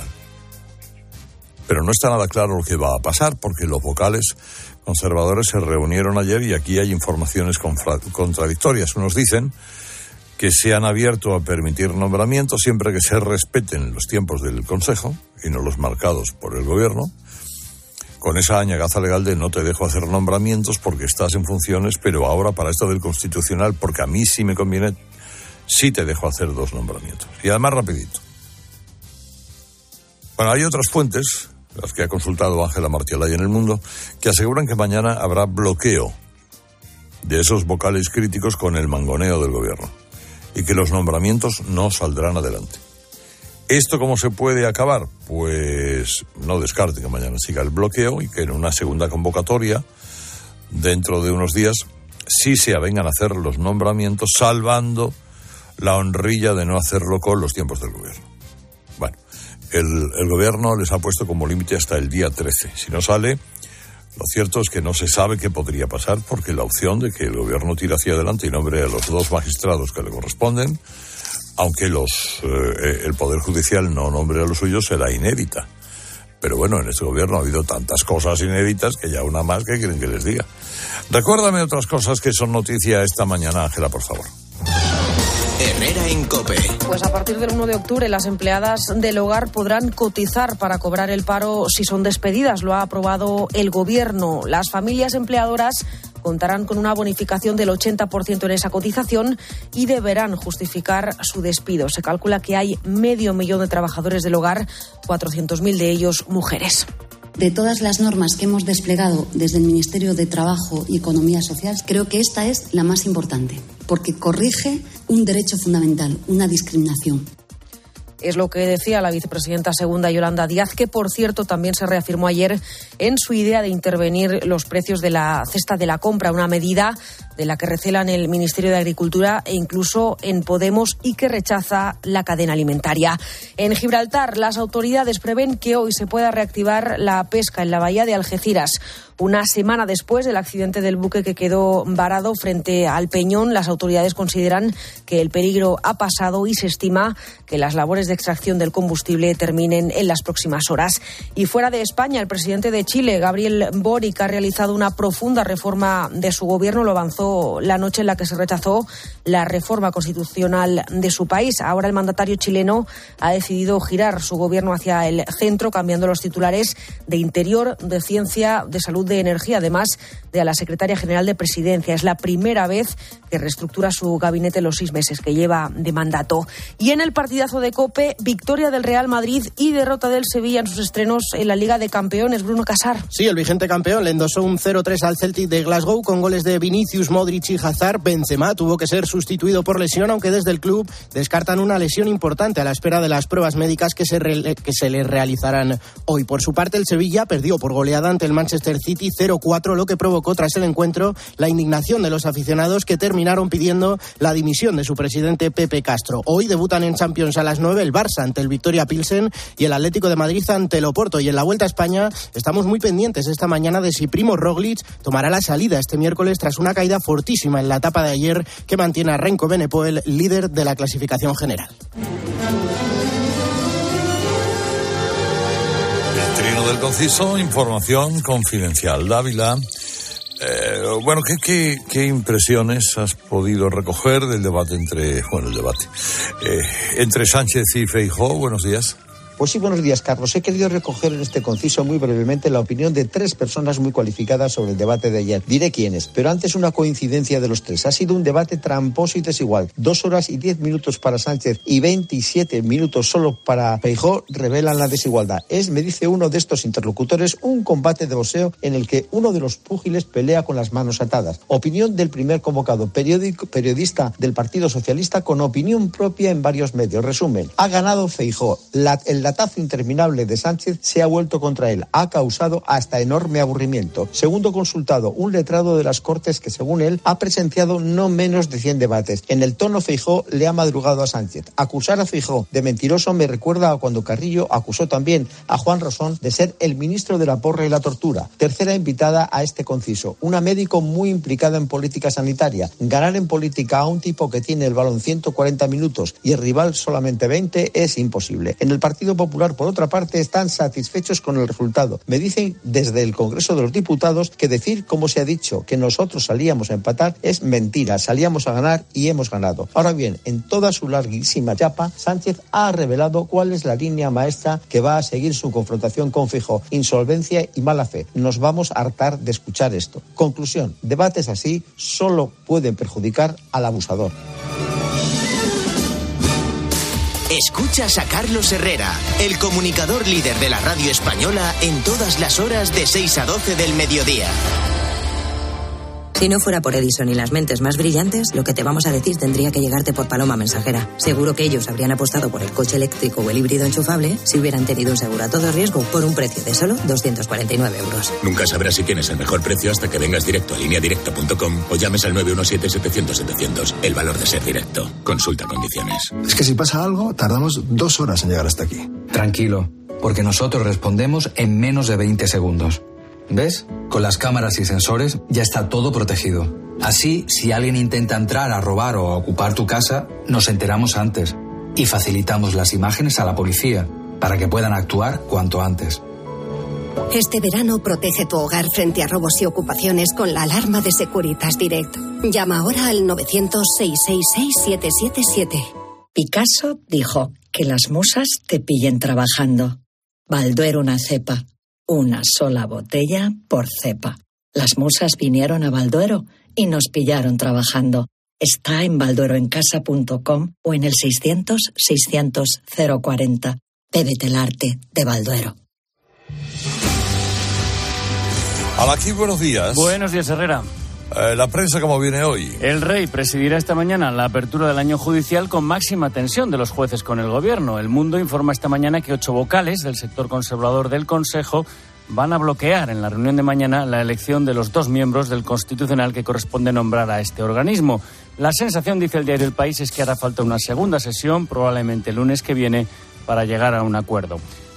Pero no está nada claro lo que va a pasar, porque los vocales conservadores se reunieron ayer y aquí hay informaciones confra- contradictorias. Unos dicen que se han abierto a permitir nombramientos siempre que se respeten los tiempos del Consejo y no los marcados por el gobierno, con esa añagaza legal de no te dejo hacer nombramientos porque estás en funciones, pero ahora para esto del Constitucional, porque a mí sí me conviene, sí te dejo hacer dos nombramientos. Y además rapidito. Bueno, hay otras fuentes, las que ha consultado Ángela Martialay en El Mundo, que aseguran que mañana habrá bloqueo de esos vocales críticos con el mangoneo del gobierno y que los nombramientos no saldrán adelante. ¿Esto cómo se puede acabar? Pues no descarte que mañana siga el bloqueo y que en una segunda convocatoria, dentro de unos días, sí se avengan a hacer los nombramientos, salvando la honrilla de no hacerlo con los tiempos del gobierno. Bueno, el, el gobierno les ha puesto como límite hasta el día trece. Si no sale, lo cierto es que no se sabe qué podría pasar, porque la opción de que el gobierno tire hacia adelante y nombre a los dos magistrados que le corresponden, aunque los eh, el Poder Judicial no nombre a los suyos, será inédita. Pero bueno, en este gobierno ha habido tantas cosas inéditas que ya una más que quieren que les diga. Recuérdame otras cosas que son noticia esta mañana, Ángela, por favor. Herrera en COPE. Pues a partir del uno de octubre las empleadas del hogar podrán cotizar para cobrar el paro si son despedidas. Lo ha aprobado el Gobierno. Las familias empleadoras contarán con una bonificación del ochenta por ciento en esa cotización y deberán justificar su despido. Se calcula que hay medio millón de trabajadores del hogar, cuatrocientos mil de ellos mujeres. De todas las normas que hemos desplegado desde el Ministerio de Trabajo y Economía Social, creo que esta es la más importante, porque corrige un derecho fundamental, una discriminación. Es lo que decía la vicepresidenta segunda Yolanda Díaz, que por cierto también se reafirmó ayer en su idea de intervenir los precios de la cesta de la compra, una medida de la que recelan el Ministerio de Agricultura e incluso en Podemos, y que rechaza la cadena alimentaria. En Gibraltar, las autoridades prevén que hoy se pueda reactivar la pesca en la bahía de Algeciras. Una semana después del accidente del buque que quedó varado frente al Peñón, las autoridades consideran que el peligro ha pasado y se estima que las labores de extracción del combustible terminen en las próximas horas. Y fuera de España, el presidente de Chile, Gabriel Boric, ha realizado una profunda reforma de su gobierno. Lo avanzó la noche en la que se rechazó la reforma constitucional de su país. Ahora el mandatario chileno ha decidido girar su gobierno hacia el centro, cambiando los titulares de Interior, de Ciencia, de Salud, de Energía, además de a la secretaria general de Presidencia. Es la primera vez que reestructura su gabinete en los seis meses que lleva de mandato. Y en el partidazo de COPE, victoria del Real Madrid y derrota del Sevilla en sus estrenos en la Liga de Campeones. Bruno Casar. Sí, el vigente campeón le endosó un cero tres al Celtic de Glasgow con goles de Vinicius, Modric y Hazard. Benzema tuvo que ser sustituido por lesión, aunque desde el club descartan una lesión importante a la espera de las pruebas médicas que se, re- que se le realizarán hoy. Por su parte, el Sevilla perdió por goleada ante el Manchester City cero cuatro, lo que provocó tras el encuentro la indignación de los aficionados, que terminaron pidiendo la dimisión de su presidente Pepe Castro. Hoy debutan en Champions a las nueve el Barça ante el Victoria Pilsen y el Atlético de Madrid ante el Oporto. Y en la Vuelta a España estamos muy pendientes esta mañana de si Primo Roglic tomará la salida este miércoles tras una caída fortísima en la etapa de ayer que mantiene a Renko Benepoel líder de la clasificación general. El trino del conciso, información confidencial. Dávila, eh, bueno, ¿qué, qué, ¿qué impresiones has podido recoger del debate entre, bueno, el debate, eh, entre Sánchez y Feijóo? Buenos días. Pues sí, buenos días, Carlos. He querido recoger en este conciso muy brevemente la opinión de tres personas muy cualificadas sobre el debate de ayer. Diré quiénes, pero antes una coincidencia de los tres. Ha sido un debate tramposo y desigual. Dos horas y diez minutos para Sánchez y veintisiete minutos solo para Feijóo revelan la desigualdad. Es, me dice uno de estos interlocutores, un combate de boxeo en el que uno de los púgiles pelea con las manos atadas. Opinión del primer convocado, periódico, periodista del Partido Socialista con opinión propia en varios medios. Resumen, ha ganado Feijóo. La, el latazo interminable de Sánchez se ha vuelto contra él. Ha causado hasta enorme aburrimiento. Segundo consultado, un letrado de las Cortes que, según él, ha presenciado no menos de cien debates. En el tono, Feijóo le ha madrugado a Sánchez. Acusar a Feijóo de mentiroso me recuerda a cuando Carrillo acusó también a Juan Rosón de ser el ministro de la porra y la tortura. Tercera invitada a este conciso, una médico muy implicada en política sanitaria. Ganar en política a un tipo que tiene el balón ciento cuarenta minutos y el rival solamente veinte es imposible. En el Partido Popular, por otra parte, están satisfechos con el resultado. Me dicen desde el Congreso de los Diputados que decir, como se ha dicho, que nosotros salíamos a empatar es mentira. Salíamos a ganar y hemos ganado. Ahora bien, en toda su larguísima chapa, Sánchez ha revelado cuál es la línea maestra que va a seguir su confrontación con Feijóo: insolvencia y mala fe. Nos vamos a hartar de escuchar esto. Conclusión: debates así solo pueden perjudicar al abusador. Escuchas a Carlos Herrera, el comunicador líder de la radio española en todas las horas de seis a doce del mediodía. Si no fuera por Edison y las mentes más brillantes, lo que te vamos a decir tendría que llegarte por paloma mensajera. Seguro que ellos habrían apostado por el coche eléctrico o el híbrido enchufable si hubieran tenido un seguro a todo riesgo por un precio de solo doscientos cuarenta y nueve euros. Nunca sabrás si tienes el mejor precio hasta que vengas directo a línea directa punto com o llames al nueve uno siete, setecientos, setecientos. El valor de ser directo. Consulta condiciones. Es que si pasa algo, tardamos dos horas en llegar hasta aquí. Tranquilo, porque nosotros respondemos en menos de veinte segundos. ¿Ves? Con las cámaras y sensores ya está todo protegido. Así, si alguien intenta entrar a robar o a ocupar tu casa, nos enteramos antes y facilitamos las imágenes a la policía para que puedan actuar cuanto antes. Este verano protege tu hogar frente a robos y ocupaciones con la alarma de Securitas Direct. Llama ahora al novecientos, seiscientos sesenta y seis, siete siete siete. Picasso dijo que las musas te pillen trabajando. Balduero una cepa. Una sola botella por cepa. Las musas vinieron a Balduero y nos pillaron trabajando. Está en balduero en casa punto com o en el seiscientos, seiscientos, cero cuarenta. Bébete el arte de Balduero. Alaquí, buenos días. Buenos días, Herrera. Eh, la prensa, ¿cómo viene hoy? El rey presidirá esta mañana la apertura del año judicial con máxima tensión de los jueces con el gobierno. El Mundo informa esta mañana que ocho vocales del sector conservador del Consejo van a bloquear en la reunión de mañana la elección de los dos miembros del Constitucional que corresponde nombrar a este organismo. La sensación, dice el diario El País, es que hará falta una segunda sesión, probablemente el lunes que viene, para llegar a un acuerdo.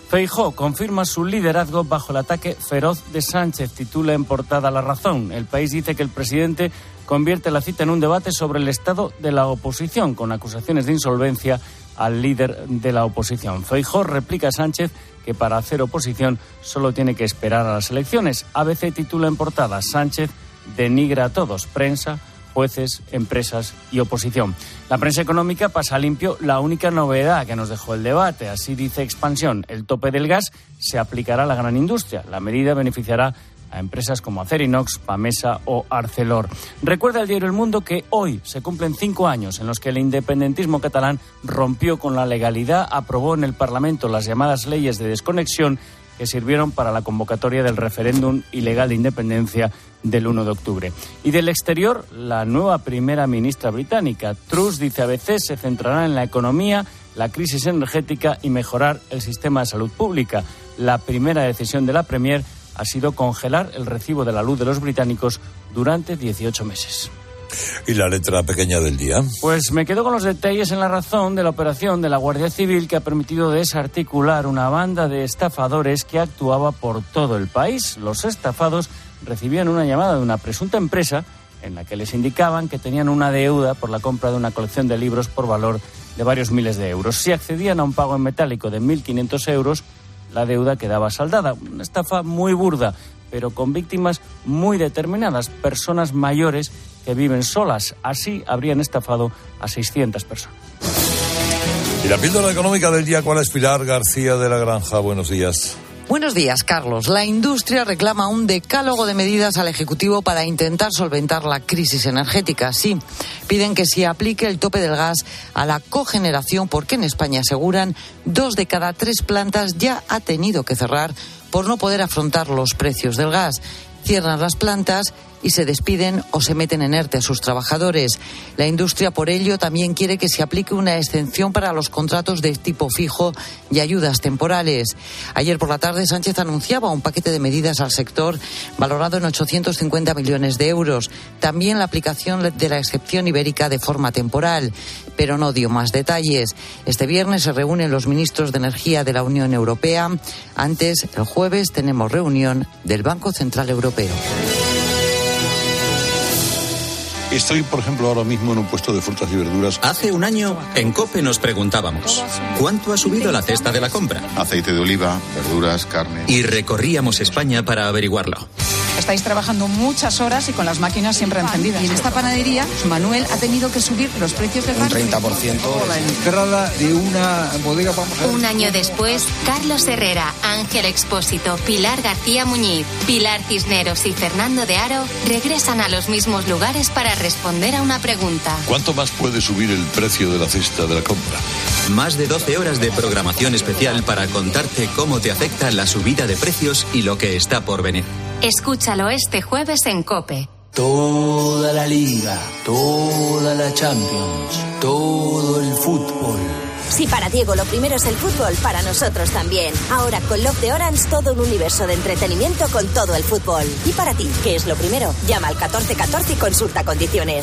Feijóo confirma su liderazgo bajo el ataque feroz de Sánchez, titula en portada La Razón. El País dice que el presidente convierte la cita en un debate sobre el estado de la oposición, con acusaciones de insolvencia al líder de la oposición. Feijóo replica a Sánchez que para hacer oposición solo tiene que esperar a las elecciones. A B C titula en portada: Sánchez denigra a todos, prensa, jueces, empresas y oposición. La prensa económica pasa limpio la única novedad que nos dejó el debate. Así dice Expansión: el tope del gas se aplicará a la gran industria. La medida beneficiará a empresas como Acerinox, Pamesa o Arcelor. Recuerda el diario El Mundo que hoy se cumplen cinco años en los que el independentismo catalán rompió con la legalidad, aprobó en el Parlamento las llamadas leyes de desconexión que sirvieron para la convocatoria del referéndum ilegal de independencia del uno de octubre. Y del exterior, la nueva primera ministra británica, Truss, dice A B C, se centrará en la economía, la crisis energética y mejorar el sistema de salud pública. La primera decisión de la Premier ha sido congelar el recibo de la luz de los británicos durante dieciocho meses. ¿Y la letra pequeña del día? Pues me quedo con los detalles en La Razón de la operación de la Guardia Civil que ha permitido desarticular una banda de estafadores que actuaba por todo el país. Los estafados recibían una llamada de una presunta empresa en la que les indicaban que tenían una deuda por la compra de una colección de libros por valor de varios miles de euros. Si accedían a un pago en metálico de mil quinientos euros, la deuda quedaba saldada. Una estafa muy burda, pero con víctimas muy determinadas, personas mayores que viven solas. Así habrían estafado a seiscientas personas. ¿Y la píldora económica del día cuál es? Pilar García de la Granja, buenos días. Buenos días, Carlos. La industria reclama un decálogo de medidas al Ejecutivo para intentar solventar la crisis energética. Sí, piden que se aplique el tope del gas a la cogeneración porque en España aseguran dos de cada tres plantas ya ha tenido que cerrar por no poder afrontar los precios del gas. Cierran las plantas y se despiden o se meten en ERTE a sus trabajadores. La industria, por ello, también quiere que se aplique una exención para los contratos de tipo fijo y ayudas temporales. Ayer por la tarde, Sánchez anunciaba un paquete de medidas al sector valorado en ochocientos cincuenta millones de euros. También la aplicación de la excepción ibérica de forma temporal, pero no dio más detalles. Este viernes se reúnen los ministros de Energía de la Unión Europea. Antes, el jueves, tenemos reunión del Banco Central Europeo. Estoy, por ejemplo, ahora mismo en un puesto de frutas y verduras. Hace un año, en COPE nos preguntábamos, ¿cuánto ha subido la cesta de la compra? Aceite de oliva, verduras, carne. Y recorríamos España para averiguarlo. Estáis trabajando muchas horas y con las máquinas siempre encendidas. Y en esta panadería, Manuel ha tenido que subir los precios del pan. Un treinta por ciento. La entrada de una bodega, vamos a ver. Un año después, Carlos Herrera, Ángel Expósito, Pilar García Muñiz, Pilar Cisneros y Fernando de Aro regresan a los mismos lugares para responder a una pregunta. ¿Cuánto más puede subir el precio de la cesta de la compra? Más de doce horas de programación especial para contarte cómo te afecta la subida de precios y lo que está por venir. Escúchalo este jueves en COPE. Toda la Liga, toda la Champions, todo el fútbol. Si para Diego lo primero es el fútbol, para nosotros también. Ahora con Love de Orange todo un universo de entretenimiento con todo el fútbol. Y para ti, ¿qué es lo primero? Llama al catorce catorce y consulta condiciones.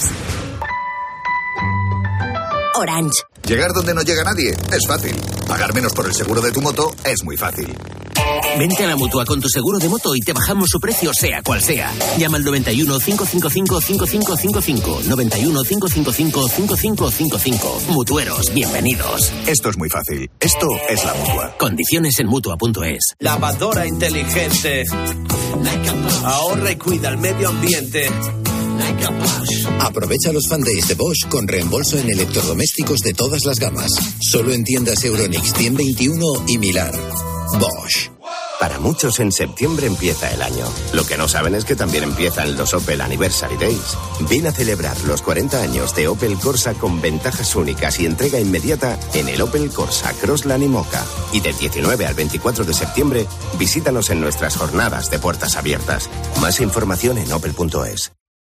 Orange. Llegar donde no llega nadie es fácil. Pagar menos por el seguro de tu moto es muy fácil. Vente a la Mutua con tu seguro de moto y te bajamos su precio sea cual sea. Llama al noventa y uno, cinco cinco cinco, cinco cinco cinco cinco. noventa y uno, cinco cinco cinco, cinco cinco cinco cinco. Mutueros, bienvenidos. Esto es muy fácil. Esto es la Mutua. Condiciones en Mutua punto es. Lavadora inteligente. Ahorra y cuida el medio ambiente. Aprovecha los Fan Days de Bosch con reembolso en electrodomésticos de todas las gamas. Solo en tiendas Euronics cien veintiuno y Milar. Bosch. Para muchos en septiembre empieza el año. Lo que no saben es que también empiezan los Opel Anniversary Days. Ven a celebrar los cuarenta años de Opel Corsa con ventajas únicas y entrega inmediata en el Opel Corsa Crossland y Mocha. Y del diecinueve al veinticuatro de septiembre, visítanos en nuestras jornadas de puertas abiertas. Más información en opel punto es.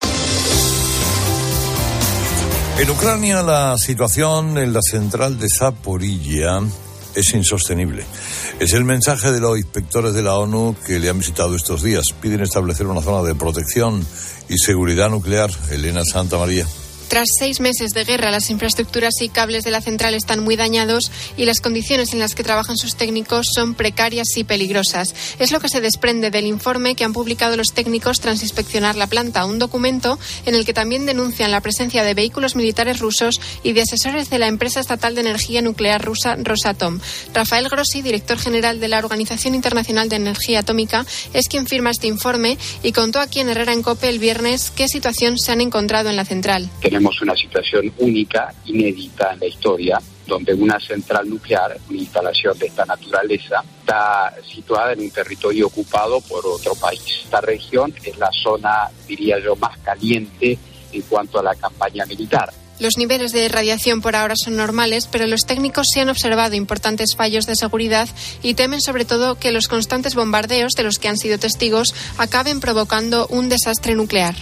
En Ucrania la situación en la central de Zaporilla es insostenible. Es el mensaje de los inspectores de la ONU que le han visitado estos días. Piden establecer una zona de protección y seguridad nuclear. Elena Santamaría. Tras seis meses de guerra, las infraestructuras y cables de la central están muy dañados y las condiciones en las que trabajan sus técnicos son precarias y peligrosas. Es lo que se desprende del informe que han publicado los técnicos tras inspeccionar la planta, un documento en el que también denuncian la presencia de vehículos militares rusos y de asesores de la empresa estatal de energía nuclear rusa Rosatom. Rafael Grossi, director general de la Organización Internacional de Energía Atómica, es quien firma este informe y contó aquí en Herrera en COPE el viernes qué situación se han encontrado en la central. Tenemos una situación única, inédita en la historia, donde una central nuclear, una instalación de esta naturaleza, está situada en un territorio ocupado por otro país. Esta región es la zona, diría yo, más caliente en cuanto a la campaña militar. Los niveles de radiación por ahora son normales, pero los técnicos sí han observado importantes fallos de seguridad y temen sobre todo que los constantes bombardeos de los que han sido testigos acaben provocando un desastre nuclear.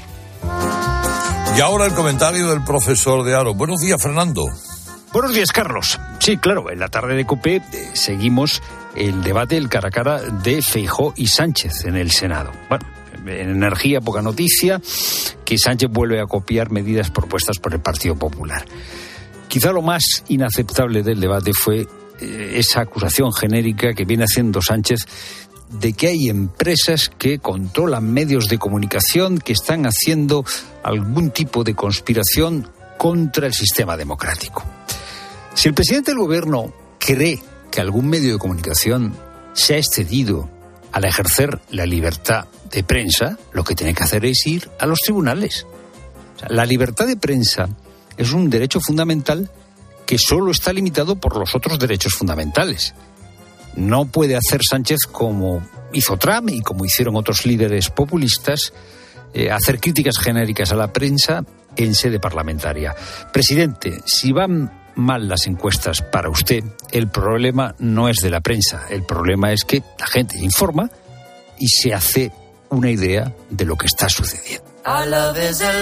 Y ahora el comentario del profesor de Haro. Buenos días, Fernando. Buenos días, Carlos. Sí, claro, en la tarde de COPE eh, seguimos el debate, el cara a cara de Feijóo y Sánchez en el Senado. Bueno, en energía, poca noticia, que Sánchez vuelve a copiar medidas propuestas por el Partido Popular. Quizá lo más inaceptable del debate fue eh, esa acusación genérica que viene haciendo Sánchez de que hay empresas que controlan medios de comunicación que están haciendo algún tipo de conspiración contra el sistema democrático. Si el presidente del gobierno cree que algún medio de comunicación se ha excedido al ejercer la libertad de prensa, lo que tiene que hacer es ir a los tribunales. O sea, la libertad de prensa es un derecho fundamental que solo está limitado por los otros derechos fundamentales. No puede hacer Sánchez como hizo Trump y como hicieron otros líderes populistas, eh, hacer críticas genéricas a la prensa en sede parlamentaria. Presidente, si van mal las encuestas para usted, el problema no es de la prensa, el problema es que la gente informa y se hace una idea de lo que está sucediendo. Ah,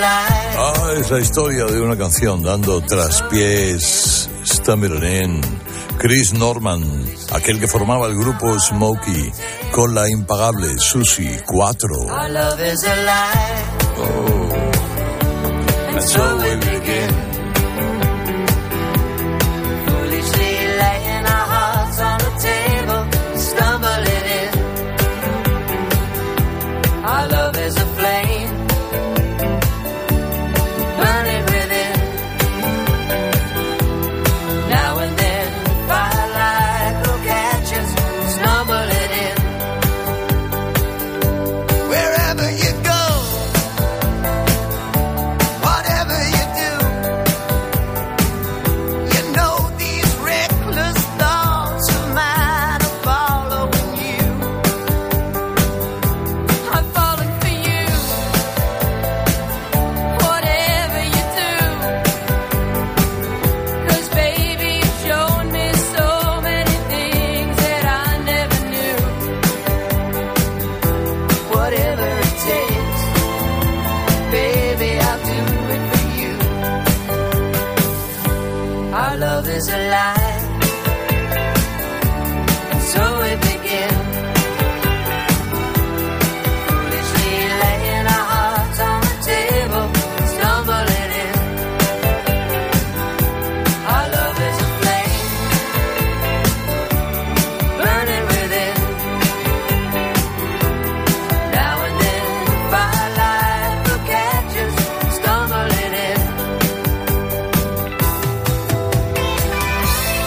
es la historia de una canción dando traspiés. Stammerlin, Chris Norman, aquel que formaba el grupo Smokey, con la impagable Susie cuatro. Oh, that's how we begin. Our love is a flame, burning within. Now and then, firelight will catch us, stumbling in. Wherever you go, whatever you do, you know these reckless thoughts of mine are following you. I'm falling for you, whatever you do, 'cause baby you've shown me so many things that I never knew. Whatever it takes, baby I'll do it for you. Our love is a lie, and so we begin. Foolishly laying our hearts on the table, stumbling in. Our love is a flame, burning within. Now and then, firelight will catch us, stumbling in.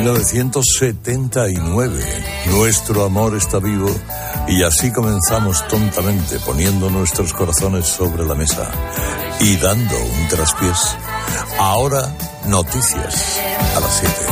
mil novecientos setenta y nueve. Nuestro amor está vivo y así comenzamos tontamente poniendo nuestros corazones sobre la mesa y dando un traspiés. Ahora, noticias a las siete.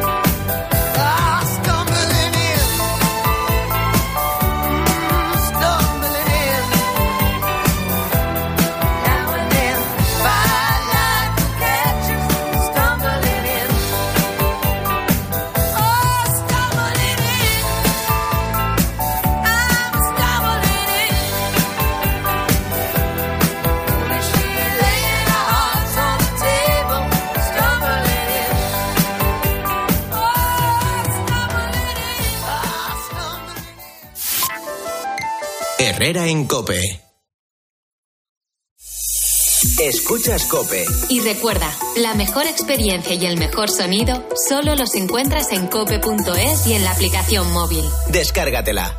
Herrera en COPE. Escuchas COPE. Y recuerda, la mejor experiencia y el mejor sonido solo los encuentras en cope punto es y en la aplicación móvil. Descárgatela.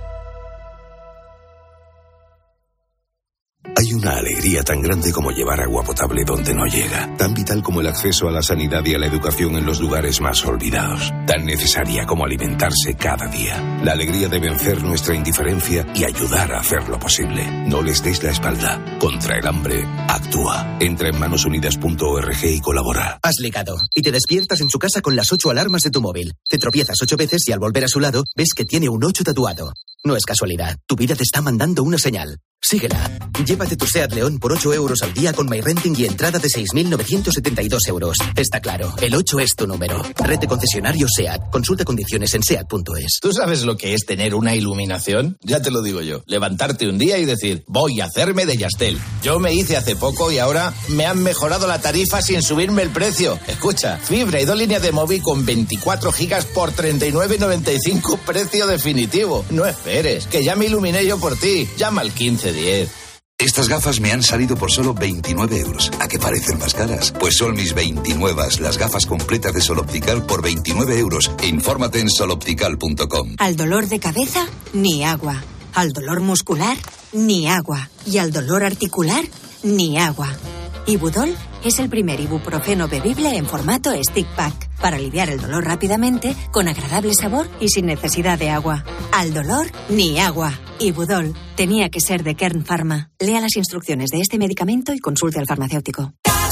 Hay una alegría tan grande como llevar agua potable donde no llega, tan vital como el acceso a la sanidad y a la educación en los lugares más olvidados, tan necesaria como alimentarse cada día. La alegría de vencer nuestra indiferencia y ayudar a hacerlo posible. No les des la espalda. Contra el hambre, actúa. Entra en manos unidas punto org y colabora. Has ligado y te despiertas en su casa con las ocho alarmas de tu móvil. Te tropiezas ocho veces y al volver a su lado ves que tiene un ocho tatuado. No es casualidad, tu vida te está mandando una señal. Síguela. Llévate tu SEAT León por ocho euros al día con MyRenting y entrada de seis mil novecientos setenta y dos euros. Está claro, el ocho es tu número. Red de concesionarios SEAT. Consulta condiciones en seat punto es. ¿Tú sabes lo que es tener una iluminación? Ya te lo digo yo. Levantarte un día y decir, voy a hacerme de Yastel. Yo me hice hace poco y ahora me han mejorado la tarifa sin subirme el precio. Escucha, fibra y dos líneas de móvil con veinticuatro gigas por treinta y nueve noventa y cinco, precio definitivo. No esperes, que ya me iluminé yo por ti. Llama al quince diez. Estas gafas me han salido por solo veintinueve euros. ¿A qué parecen más caras? Pues son mis veintinueve, las gafas completas de Sol Optical por veintinueve euros. Infórmate en sol optical punto com. Al dolor de cabeza, ni agua. Al dolor muscular, ni agua. Y al dolor articular, ni agua. Ibudol es el primer ibuprofeno bebible en formato stick pack para aliviar el dolor rápidamente, con agradable sabor y sin necesidad de agua. Al dolor, ni agua. Ibudol tenía que ser de Kern Pharma. Lea las instrucciones de este medicamento y consulte al farmacéutico.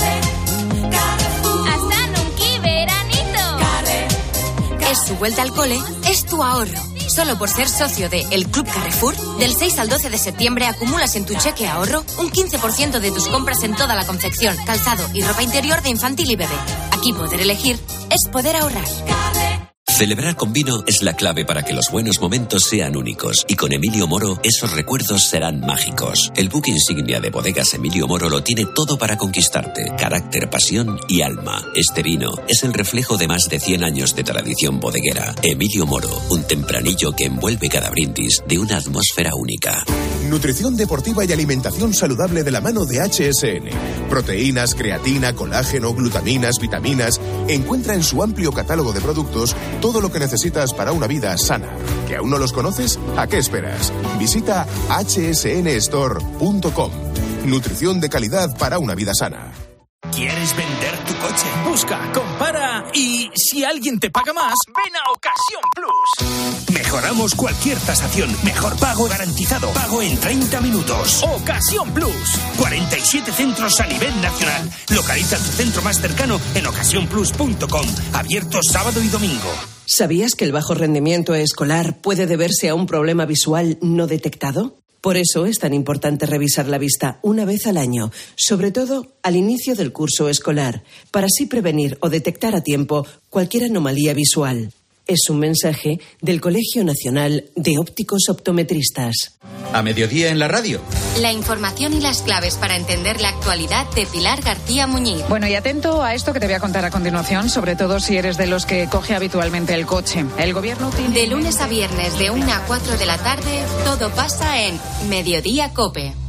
¡Hasta nunca veranito! Es su vuelta al cole, es tu ahorro. Solo por ser socio de El Club Carrefour, del seis al doce de septiembre acumulas en tu cheque ahorro un quince por ciento de tus compras en toda la confección, calzado y ropa interior de infantil y bebé. Aquí poder elegir es poder ahorrar. Celebrar con vino es la clave para que los buenos momentos sean únicos. Y con Emilio Moro, esos recuerdos serán mágicos. El buque insignia de Bodegas Emilio Moro lo tiene todo para conquistarte. Carácter, pasión y alma. Este vino es el reflejo de más de cien años de tradición bodeguera. Emilio Moro, un tempranillo que envuelve cada brindis de una atmósfera única. Nutrición deportiva y alimentación saludable de la mano de H S N. Proteínas, creatina, colágeno, glutaminas, vitaminas. Encuentra en su amplio catálogo de productos todo lo que necesitas para una vida sana. ¿Que aún no los conoces? ¿A qué esperas? Visita hache ese ene store punto com. Nutrición de calidad para una vida sana. ¿Quieres vender tu coche? Busca, compara y si alguien te paga más, ven a Ocasión Plus. Mejoramos cualquier tasación. Mejor pago garantizado. Pago en treinta minutos. Ocasión Plus. cuarenta y siete centros a nivel nacional. Localiza tu centro más cercano en ocasión plus punto com. Abierto sábado y domingo. ¿Sabías que el bajo rendimiento escolar puede deberse a un problema visual no detectado? Por eso es tan importante revisar la vista una vez al año, sobre todo al inicio del curso escolar, para así prevenir o detectar a tiempo cualquier anomalía visual. Es un mensaje del Colegio Nacional de Ópticos Optometristas. A mediodía en la radio. La información y las claves para entender la actualidad de Pilar García Muñiz. Bueno, y atento a esto que te voy a contar a continuación, sobre todo si eres de los que coge habitualmente el coche. El gobierno tiene... De lunes a viernes, de una a cuatro de la tarde, todo pasa en Mediodía COPE.